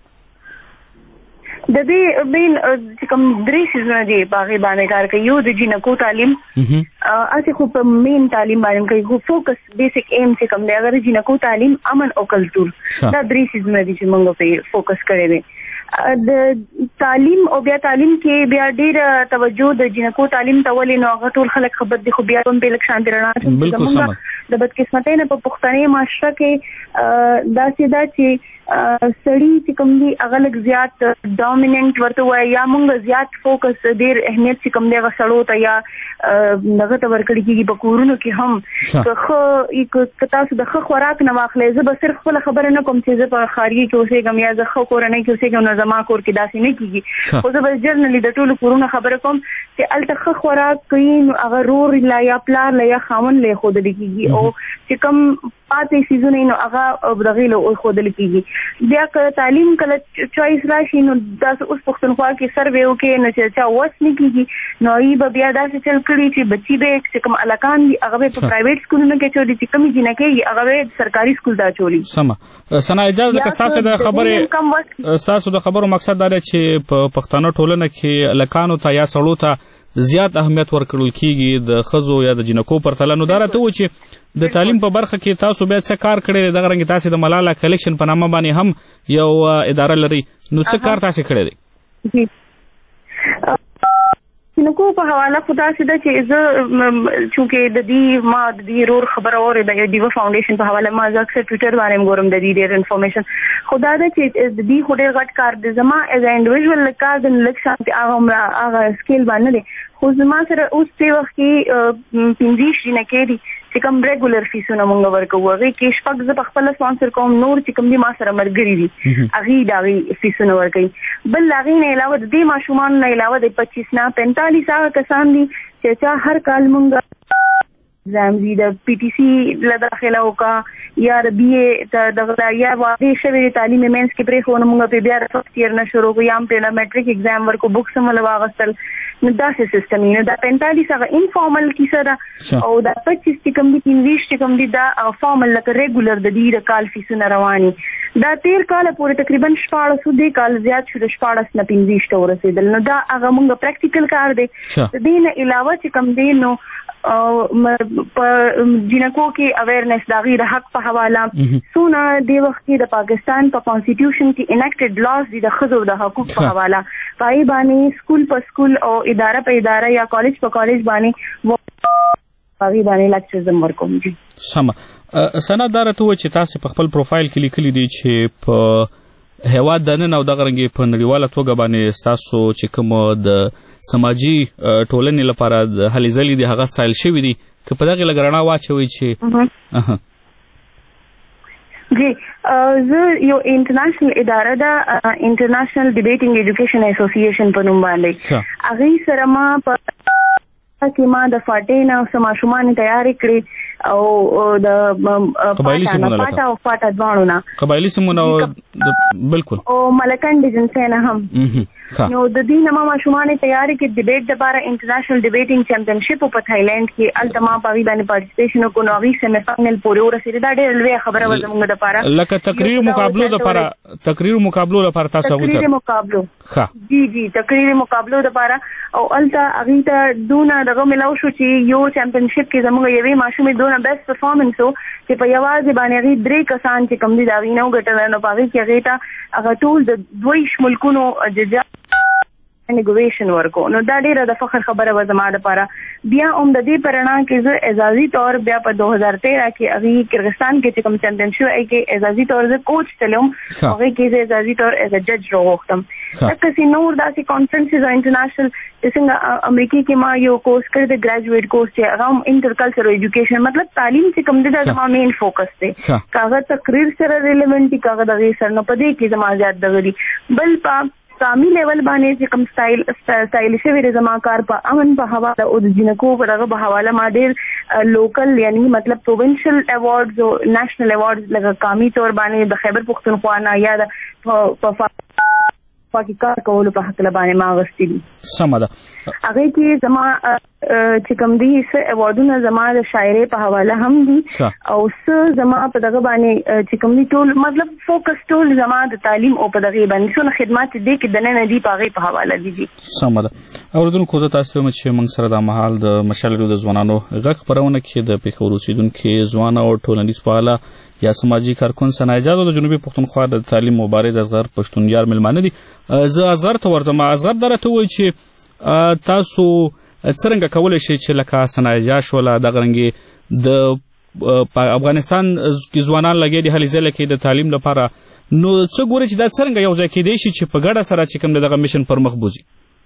S15: د دې مین چې کوم درې څیزونه دي په هغې باندې کار کوي یو د جینکو تعلیم هسې خو په مین تعلیم باندې کوي خو فوکس بیسک ایم چې کوم دی هغه د جینکو تعلیم امن او کلتور دا درې څیزونه دي چې موږ پرې فوکس کړی دی د تعلیم او بیا تعلیم کې بیا ډېره توجه د جینکو تعلیم ته ولې نو هغه ټول خلک خبر دي خو بیا هم بې لږ شانتې رڼا د بدقسمتۍ نه په پښتني معاشره کې داسې ده چې سړی چې کوم دی هغه لږ زیات ډومیننټ ورته وایي یا موږ زیات فوکس ډېر اهمیت چې کوم دی هغه سړو ته یا دغه ته ورکړی کېږي په کورونو کې هم که ښه که تاسو د ښه خوراک نه واخلئ. زه به صرف خپله خبره نه کوم چې زه په ښارګي کې اوسېږم یا زه ښه کورنۍ کې اوسېږم نو زما کور کې داسې نه کېږي، خو زه به جرنلي د ټولو کورونو خبره کوم چې هلته ښه خوراک کوي نو هغه رور لا یا پلار لا یا خاوند له ایښودلی کېږي او چې کوم پاتې څیزونه نو هغه دغې له ایښودلی کېږي. بیا که تعلیم کله چوایس راشي نو داسې اوس پښتونخوا کې سروې وکړي نو چې چا وس نه کېږي نو هغوی به بیا داسې چل کړي چې بچي به چې کوم هلکان دي هغه به په پرایویټ سکولونو کې اچولي، چې کومې جینکۍ دي هغه به سرکاري سکول ته اچولي.
S12: سمه سنا اجازه ده که ستاسو د خبرې ستاسو د خبرو مقصد دا دی چې په پښتانه ټولنه کې هلکانو ته یا سړو ته زیات اهمیت ورکړل کېږي د ښځو یا د جینکو پرتله. نو دا راته و چې د تعلیم په برخه کې تاسو بیا څه کار کړی، دغه رنګې تاسې د ملاله کلیکشن په نامه باندې هم یو اداره لرئ، نو څه کار تاسې کړی دی؟
S15: جینکو په حواله خو داسې ده چې زه چونکې د دې ما د دې رور خبره اورېده یو ډیوه فاونډیشن په حواله ما زه اکثر ټویټر باندې هم ګورم د دې ډېر انفارمیشن، خو دا ده چې د دې خو ډېر غټ کار دی. زما ایز ا انډیویژوال کار د لږ شانتې هغه هغه سکیل باندې دی، خو زما سره اوس دې وخت کې پنځه ویشت جینکۍ دي چې کوم ریګولر فیسونه مونږ ورکوو، هغې کې شپږ زه په خپله سپانسر کوم، نور چې کوم دي ما سره ملګري دي هغوی د هغوی فیسونه ورکوي. بل د هغې نه علاوه د دې ماشومانو نه علاوه د پچیس نه پینتالیس هغه کسان دي چې چا هر کال مونږ اگزام دي د پی ټي سي له داخله وکړه یا د بي اے دغه یا واقع شوې تعلیم مینس کې پرېښونه مونږ پرې بیا د فرست ایئر نه شروع کړو یا هم پرې میټریک اګزام ورکړو، بکس هم له واغستل. نو داسې سیستم یې نو دا پینتالیس هغه انفارمل کیسه ده او دا پچیس چې کوم دي پنځه ویشت چې کوم دي دا فارمل لکه ریګولر د دې د کال فیسونه رواني. دا تیر کاله پورې تقریبا شپاړسو دې کال زیات شو د شپاړس نه پنځه ویشت ته ورسېدل. نو دا هغه مونږ پریکټیکل کار دی. د دې نه علاوه چې کوم دی نو په جینکو کې اویرنس د هغوی د حق په حواله څونه دې وخت کې د پاکستان په کانسټیټیوشن کې انیکټډ لاز دي د ښځو د حقوق په حواله، په هغې باندې سکول په سکول او اداره په اداره یا کالج په کالج باندې هغوی باندې لیکچرز هم ورکوم. جی
S12: سمه سنا دا راته ووایه چې تاسې په خپل پروفایل کې لیکلي دي چې په هېواد دننه او دغه رنګې په نړیواله توګه باندې ستاسو چې کوم د سماجي ټولنې لپاره د هلې ځلې دي هغه ستایل شوي دي، که په دغې لږ رڼا واچوئ چې
S15: جی زه یو انټرنیشنل اداره ده انټرنیشنل ډیبیټینګ ایجوکیشن اسوسییشن په نوم باندې، هغې سره ما په کې ما د فاټۍ نه څه ماشومانې تیارې کړې او د پاټا او فاټا دواړو نه
S12: قبایلي سیمونه بالکل
S15: او ملکن ډیجنسۍ نه هم. نو د دې نه ما ماشومانې تیارې کې ډیبیټ دپاره انټرنیشنل ډیبیټینګ چیمپینشپ په تایلنډ کې هلته ما په هغوی باندې پارټیسپیشن وکړو، نو هغوی سیمي فاینل پورې ورسېدې. دا ډېره لویه خبره وه زموږ دپاره،
S12: لکه تقریر مقابلو دپاره تقریر مقابلو دپاره تاسو هغوی ته
S15: تقریر مقابلو جی جی تقریر مقابلو دپاره او هلته هغوی ته دونه دغه ملاو شو چې یو چیمپینشپ کې زموږ یوې ماشومې دونه بیسټ پرفارمنس و چې په یوازې باندې هغوی درې کسان چې کوم دي د هغوی نه وګټله، نو په هغوی کې هغې ته هغه ټول د دوه ویشت ملکونو ججا نیګویشن ورکو. نو دا ډیره د فخر خبره وه زما دپاره. بیا هم د دې په رڼا کې زه اعزازي طور بیا په دو هزار تیرہ کې هغې کرغستان کې چې کوم چیمپین شو هغې کې اعزازي طور زه کوچ تلم، هغې کې زه اعزازي طور ایز ا جج راغوښتم. دقسې نور داسې کانفرنسز او انټرنیشنل څنګه امریکې کې ما یو کورس کړی دی ګریجویټ کورس چې هغه هم انټرکلچرل ایجوکیشن، مطلب تعلیم چې کوم دی دا زما مین فوکس دی، که هغه تقریر سره ریلیونټ دي که هغه د هغې سره، نو په دې کې زما زیات دغه دي. بل په قامي لیول باندې چې کوم سټایل سټایل شوی دی زما کار په امن په حواله او د جینکو په دغه په حواله ما ډېر لوکل یعنی مطلب پروونشل ایوارډز او نیشنل ایوارډز لکه قامي طور باندې د خیبر پښتونخوا نه یا د په پاکي کار کولو په حق باندې ما اخیستي دي.
S12: سمه ده.
S15: هغې کې زما چې کوم دي څه ایوارډونه زما د شاعرۍ په حواله هم دي او څه زما په دغه باندې چې کوم دي ټول مطلب فوکس ټول زما د تعلیم او په دغې باندې څونه خدمات دي چې دننه دي په هغې په حواله دي.
S12: سمه ده. اورېدونکو زه تاسو ته وایم چې موږ سره دا مهال د مشعل راډیو د ځوانانو غږ خپرونه کې د پېښور اوسېدونکي ځوان او ټولنیز فعاله یا سماجی کارکون سنا اجازه د جنوبي پښتونخوا د تعلیم مبارز اصغر پښتون یار ملمانه دي. زه اصغر ته ورځم. اصغر درته وایي چې تاسو څرنګه کولی شئ چې لکه سنا اجازه شوله دغه رنګې د په افغانستان کې ځوانان لګي دي هلې ځله کې د تعلیم لپاره نو څه ګوري چې دا څنګه یو ځای کېدی شي چې په ګډه سره چې کوم دغه میشن پر مخ بوزي؟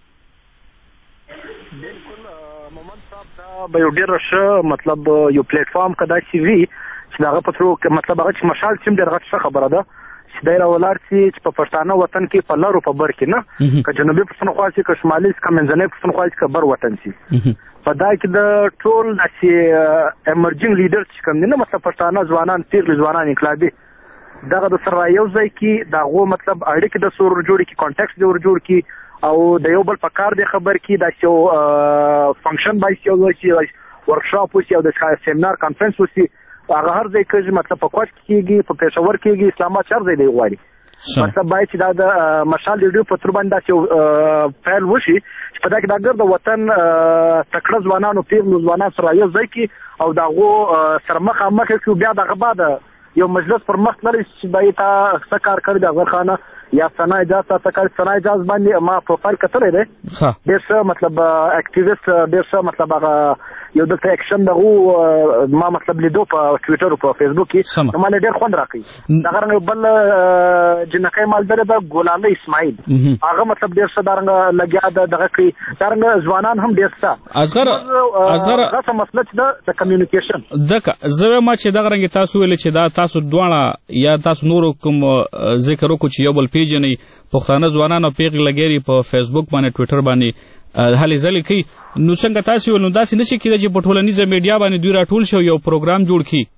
S13: به یو ډېر ښه مطلب یو پلیټ فارم کدا چې وي چې دغه په ترو مطلب هغه چې مشال چې ډېر غټ خبره ده چې دای راولار چې په پښتانه وطن کې په لارو په بر کې نه که جنوبي پښتونخوا چې که شمالي که منځنۍ پښتونخوا چې که بر وطن شي په دا کې د ټول چې امرجنګ لیډر چې کوم دي نه مطلب پښتانه ځوانان پیغلې ځوانان انقلابي دغه د سره یو ځای کې دغه مطلب اړیکې د سور جوړ کی کانټیکټ جوړ جوړ کی او د یو بل په کار دی خبر کی دا چې فنکشن بایس یو چې ورکشاپ وسی او د سیمینار کانفرنس وسی هغه هر ځای کې مطلب په کوټ کېږي په پېښور کېږي اسلام آباد چر ځای دی غواړي مطلب باید چې دا د مشال ریډیو په تر باندې چې فعال وشي چې په دا کې د ګرد وطن تکړه ځوانانو پیغلو ځوانان سره یو ځای کې او دغه سره مخامخ کې بیا دغه بعد یو مجلس پر مخ لري چې باید تا کار کړی د غرخانه یا ثنا اجازه تا کار ثنا اجازه باندې ما پروفایل کتلې ده ډېر څه مطلب اکټیویست ډېر څه مطلب هغه یو د اکشن دغه ما مطلب لیدو په ټوئیټر او په فیسبوک کې ما له ډېر خوند راکړي دا غره بل جنکې مالدار د ګولالي اسماعیل هغه مطلب ډېر څه دارنګ لګیا د دغه کې دارنګ ځوانان هم ډېر څه
S12: اصغر اصغر
S13: هغه مسله چې د کمیونیکیشن
S12: دغه زه ما چې دغه رنګ تاسو ویل چې دا تاسو دواړه یا تاسو نور کوم ذکر وکړو چې یو بل پیژنې پښتانه ځوانان او پیغلې لګیري په فیسبوک باندې ټوئیټر باندې هلې ځلې کوي نو څنګه تاسو ول نو داسې نشي کېدای چې په ټولنیزه میډیا باندې دوی راټول شي یو پروګرام جوړ کړي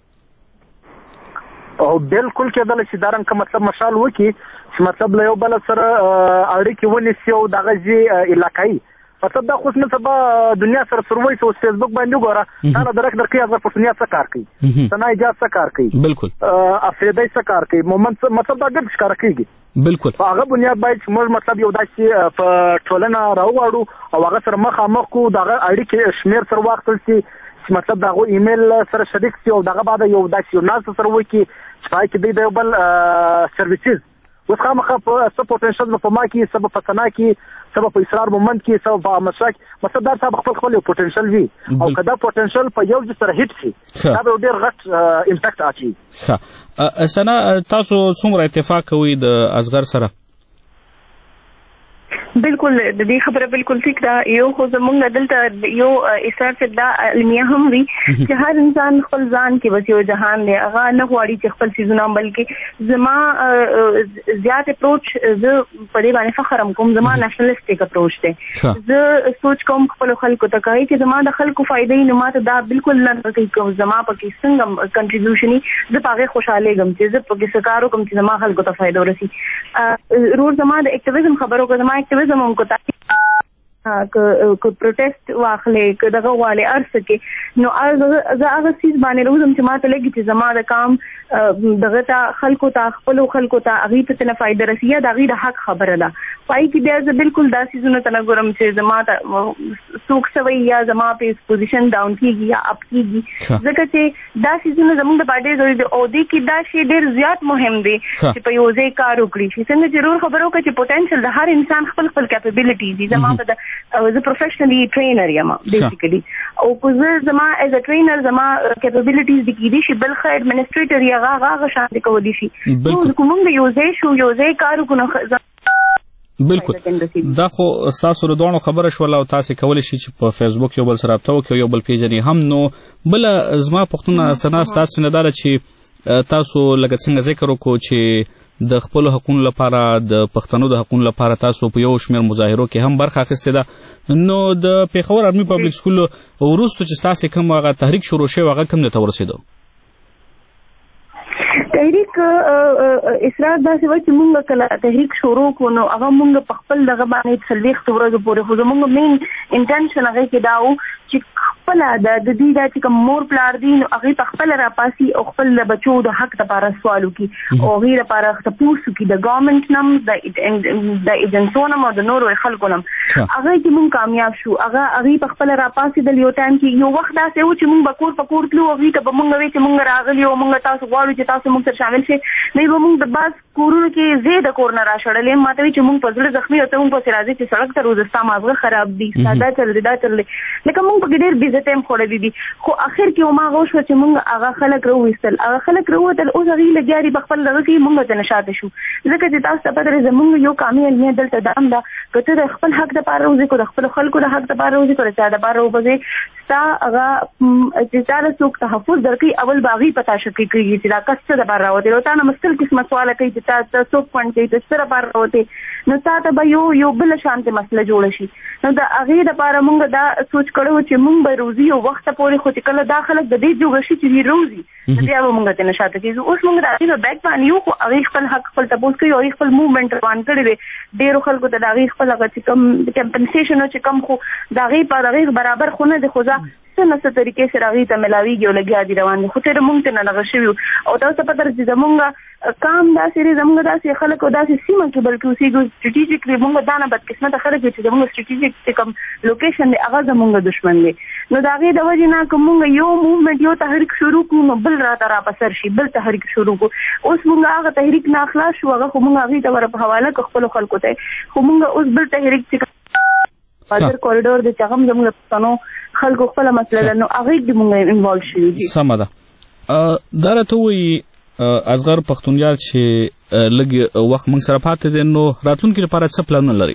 S13: او بالکل کېدل چې دا رنګ مطلب مشال وکړي چې مطلب له یو بل سره اړیکې ونیسي او دغه ځای علاقایي مطلب دا خو نه سبا دنیا سره سروي او فیسبوک باندې ګوره دا درک درکې هغه په دنیا څخه کار کوي ثنا اجازه څخه کار کوي
S12: بالکل
S13: افریدای څخه کار کوي مومنت مطلب دا ګډ کار کوي
S12: بالکل
S13: هغه بنیاد باید موږ مطلب یو داسې په ټولنه راوړو او هغه سره مخامخ کو دغه اړیکې شمیر سره واخلل شي مطلب دغه ایمیل سره شریک شي او دغه بعد یو داسې یو ناس سره وکی چې پای کې د یو بل سرویسز اوس خامخا په څه پوتنشل په ما کې سبب په ثنا کې سبب په اصرار مومنت کې سبب په مشاک مطلب دا سبب خپل خپل پوتنشل وي او کدا پوتنشل په یو ځای سره هیټ شي دا به ډیر غټ امپاکټ اچي
S12: ښه سنا تاسو څومره اتفاق کوئ د اصغر سره
S15: بالکل د دې خبره بالکل ټیک ده یو خو زمونږ دلته یو اصرار چې دا علمیه هم وي چې هر انسان خپل ځان کې بس یو جهان دی هغه نه غواړي چې خپل څیزونه بلکې زما زیات اپروچ زه په دې باندې فخر کوم زما نېشنلسټیک اپروچ دی زه سوچ کوم خپل خلکو ته کوي چې زما د خلکو فائدې نه ماته دا بالکل نه کوي کوم زما پکې څنګه کنټریبیوشن زه پاغه خوشاله غم چې زه پکې سکارو کوم چې زما خلکو ته فائدہ ورسي روز زما د اکټیویزم خبرو کوم زما اکټیویزم هم کو که که پروټیسټ واخلې که دغه واله ارس کې نو زه هغه سیس باندې روزم چې ماته لګي چې زما د کام دغه ته خلکو ته خپل خلکو ته هغه ته نه فائدہ رسیه د هغه د حق خبره ده پای کې بیا زه بالکل دا سیزونه ته ګورم چې زما ته سوک سوي یا زما په پوزیشن ډاون کیږي یا اپ کیږي ځکه چې دا سیزونه زموږ د باندې ضروري دي او دې کې دا شی ډېر زیات مهم دی چې په یو ځای کار وکړي چې څنګه ضرور خبرو کې چې پوتنشل د هر انسان خپل خپل کیپابیلیټي دي زما په زه پروفیشنلی ټرینر یم بیسیکلی او کو زه زما ایز ا ټرینر زما کیپابیلیټیز د کیدي شي بل خیر ایڈمنسټریټر یا هغه هغه شان دي کولی شي نو کوم یو ځای شو یو ځای کار وکړو
S12: بالکل دا خو تاسو له دوه خبره شو او تاسو کولای شئ چې په فیسبوک یو بل سره رابطه وکړئ یو بل پیجنې هم نو بل زما پښتون سنا تاسو نه دار چې تاسو لکه څنګه ذکر وکړو چې د خپل حقوقو لپاره د پښتنو د حقوقو لپاره تاسو په یو شمېر مظاهرو کې هم برخه اخیستې ده نو د پیښور آرمي پبلک سکول وروسته چې تاسو کوم هغه تحریک شروع شوی هغه کوم ته ورسېدو
S15: تحریک اصرار دا چې چې مونږ کله تحریک شروع کو نو هغه مونږ په خپل دغه باندې څلوېښت ورځې پورې خو زموږ مین انټنشن هغه کې دا و چې خپل د دې دا چې کوم مور پلار دي نو هغه په خپل راپاسي او خپل بچو د حق لپاره سوال وکي او هغه لپاره تاسو کې د ګورنمنت نم د د ایجنسونو او د نورو خلکو نم هغه چې مونږ کامیاب شو هغه هغه په خپل راپاسي د یو ټایم کې یو وخت دا چې و چې مونږ بکور پکور تلو هغه ته مونږ وی چې مونږ راغلي او مونږ تاسو غواړو چې تاسو مونږ شامل شي نه به موږ د باز کورونو کې زیاده کور نه راشړلې ماته چې موږ په ځل زخمي او ته موږ په راځي چې سړک ته روزستا مازغه خراب دي ساده چل دی دا چل لکه موږ په ډېر عزت هم خوړلې دي خو اخر کې ما غوښ چې موږ هغه خلک راوېستل هغه خلک راوېستل اوس هغه لګیاري بخپل لږ کې موږ ته نشاته شو ځکه چې تاسو ته پته زموږ یو کامل نه دلته دام دا کته د خپل حق د پاره وځي کو د خپل خلکو د حق د پاره وځي کو د پاره وځي ستا هغه چې تاسو څوک تحفظ درکې اول باغی پتا شکې کیږي چې دا کڅ د بار راوته او تا نه مستل قسمه سوال کوي چې تاسو څوک پوند کوي چې سره بار راوته نو تاسو به یو یو بل شانته مسله جوړ شي نو دا هغه د پاره موږ دا سوچ کړو چې موږ به روزي او وخت پورې خو چې کله داخله د دې جوړ شي چې روزي بیا به موږ ته نشاته کیږي اوس موږ د هغه بیک باندې یو خو هغه خپل حق خپل تاسو کوي او خپل موومېنټ روان کړی دی ډیرو خلکو ته د هغه خپل هغه چې کم کمپنسیشن او چې کم خو د هغه په هغه برابر خو نه دی خو ځا څنګه طریقې سره هغه ته ملاویږي او لګیا دي روان دي خو ته موږ ته نه لغښیو او تاسو په تر چې زمونږ کام داسې زمونږ داسې خلک او داسې سیمه کې بلکې اوسېږو سټریټیجیکلی موږ دا نه بد قسمته خلک چې زمونږ سټریټیجیک کوم لوکیشن دی هغه زمونږ دشمن دی نو دا هغې د وجې نه که موږ یو موومېنټ یو تحریک شروع کړو نو بل راته راپسر شي بل تحریک شروع کړو اوس موږ هغه تحریک نه خلاص شو هغه خو موږ هغې ته ور په حواله کړو خپلو خلکو ته خو موږ اوس بل تحریک چې بازار کوریډور دی چې هغه هم زموږ پښتنو خلکو خپله مسله ده نو هغې کې موږ انوالو شوي دي
S12: سمه ده دا راته ووایي اصغر پښتونیار چې لږ وخت موږ سره پاتې دی نو راتلونکي لپاره څه پلانونه لري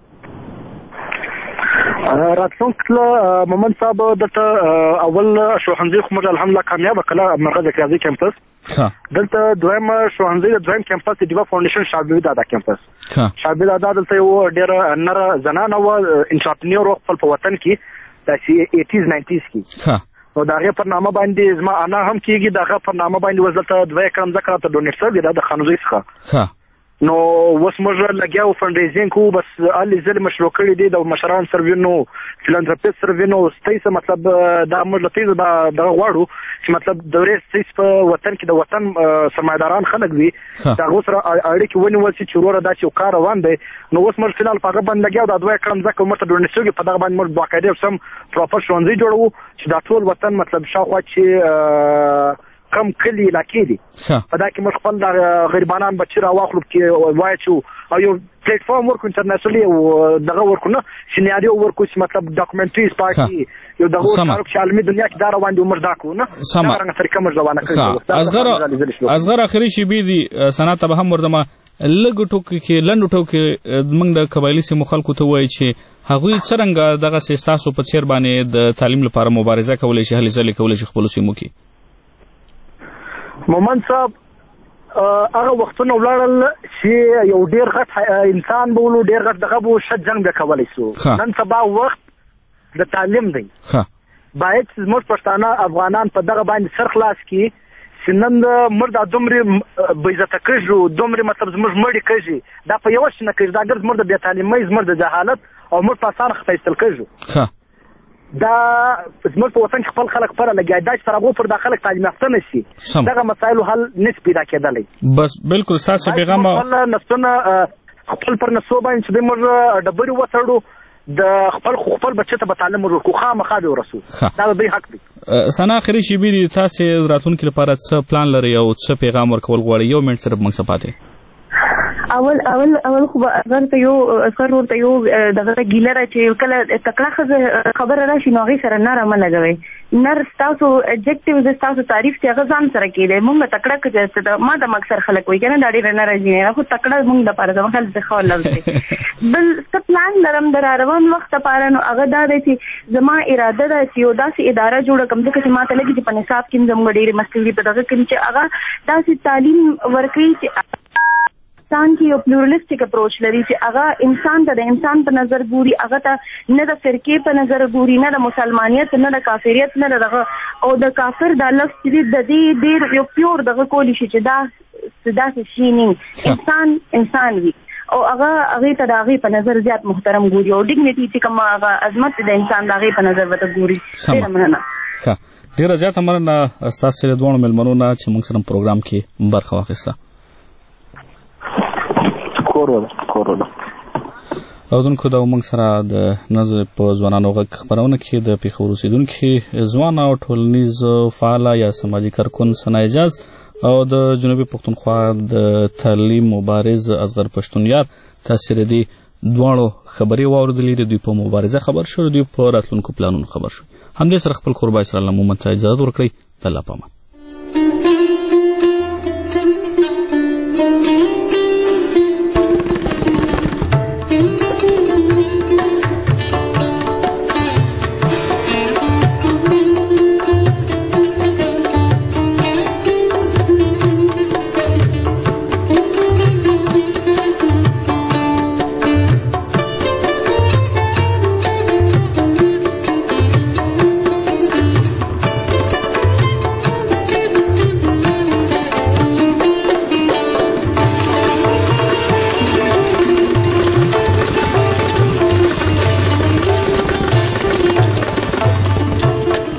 S13: راتلونکي مومن صاحب دلته اول ښوونځي خو موږ الحمدلله کامیابه کړه مرغه ریاضي کیمپس دلته دویم ښوونځي د دویم کیمپس د ډیوا فاونډیشن شابه دادا کیمپس شابه دادا دلته یو ډېره نره زنانه و انټرپرینور خپل په وطن کې د ایټیز ناینټیز کې او دا غي پر نامه باندې زما انا هم کېږي دا غي پر نامه باندې وزلته دوه کړم ځکه ته ډونیټ سره دا د خانوزي څخه نو اوس موږ لګیاو فنډریزینګ کو بس علي زل مشروع کړی دی د مشران سروینو فلانتروپیست سروینو ستایسه مطلب دا موږ لته دا د غواړو چې مطلب دورې ستایس په وطن کې د وطن سرمایداران خلک وي دا غوسره اړیکې ونیول چې چورور دا چې کار روان دی نو اوس موږ فلال په غبن لګیاو دا دوه کړم ځکه موږ ته ډونیټ سوګي په دغه باندې موږ باقاعده سم پراپر شونځي جوړو چې دا ټول وطن مطلب شاوخوا چې کم کلی علاقې دي په دا کې موږ خپل د غریبانان بچي راواخلو کې وایو او یو پلیټ فارم ورکو انټرنیشنلي او دغه ورکو نه سیناریو ورکو چې مطلب ډاکومنټریز پاکي یو دغه کارو چې عالمي دنیا کې دا روان دي عمر دا کو نه دا څنګه طریقه موږ روانه کړو
S12: اصغر اصغر اخري شی بي دي سنت به هم ورته لګ ټوک کې لند ټوک موږ د قبایلی سیمو خلکو ته وایي چې هغوی څنګه دغه سیستاسو په چیر باندې د تعلیم لپاره مبارزه کولای شي هلي ځلې کولای شي خپل سیمو کې
S13: مومن صاحب هغه وختونه ولاړل چې یو ډیر غټ انسان بولو ډیر غټ دغه بو شت جنگ به کولای شو نن سبا وخت د تعلیم دی باید زموږ پښتانه افغانان په دغه باندې سر خلاص کی سنن مردا دومره بیزته کړو دومره مطلب زموږ مړی کړي دا په یو شنه کړي دا ګر زموږ د بیا تعلیمي زموږ د جهالت او موږ په اسانه خپېستل کړو دا زموږ په وطن کې خپل خلک پر لګیا دا چې ترغو پر د خلک تعلیم یافته نشي دغه مسایل حل نس پیدا کېدلی
S12: بس بالکل تاسو پیغام
S13: خپل نسونه خپل پر نسو باندې چې موږ ډبري وڅړو د خپل خپل بچی ته تعلیم ورکو خامخا به ورسو دا به حق دی
S12: سنا اخري شی بي تاسو راتلونکي لپاره څه پلان لري او څه پیغام ورکول غواړي یو منټ سره موږ سپاته
S15: اول اول اول خو اگر ته یو اثر ورته یو دغه ګیلره چې کله تکړه خبره راشي نو هغه سره نرم لګوي نر تاسو اډجکټیو تاسو تعریف چې هغه ځان سره کېده مونږ تکړه کې ما د مکسر خلک وي کنه دا ډېر نه راځي نه خو تکړه مونږ د پاره زما خل څه خو لږ بل څه پلان لرم در روان وخت لپاره نو هغه دا دی چې زما اراده ده چې یو داسې اداره جوړه کم چې ما ته لګي چې په نصاب کې زموږ ډېر مسلې په دغه کې چې هغه داسې تعلیم ورکړي چې انسان کې یو پلورالستیک اپروچ لري چې هغه انسان ته د انسان په نظر ګوري هغه ته نه د فرقې په نظر ګوري نه د مسلمانیت نه د کافریت نه دغه او د کافر د لفظ چې د دې ډېر یو پیور دغه کولی شي چې دا داسې شي نه انسان انسان وي او هغه هغه ته د هغې په نظر زیات محترم ګوري او ډیګنیټي چې کوم هغه عظمت د انسان د هغې په نظر ورته ګوري ډېره مننه
S12: ښه ډېره زیاته مننه ستاسو له دواړو مېلمنو نه چې موږ سره پروګرام کې برخه واخیسته اودونکو دا موږ سره د نظر په ځوانانو غږ خبرونه کې د پیښور اوسیدونکي ځوان او ټولنیز فعال یا سماجي کارکون ثنا اعجاز او د جنوبي پښتونخوا د تعلیم مبارز اصغر پښتونیار تاثیر دی دواړو خبرې واوریدلې د دوی په مبارزه خبر شو، دوی په راتلونکو پلانونو خبر شو. همدې سره خپل کوربای سره له مومن ته اجازه ورکړئ. الله پامان.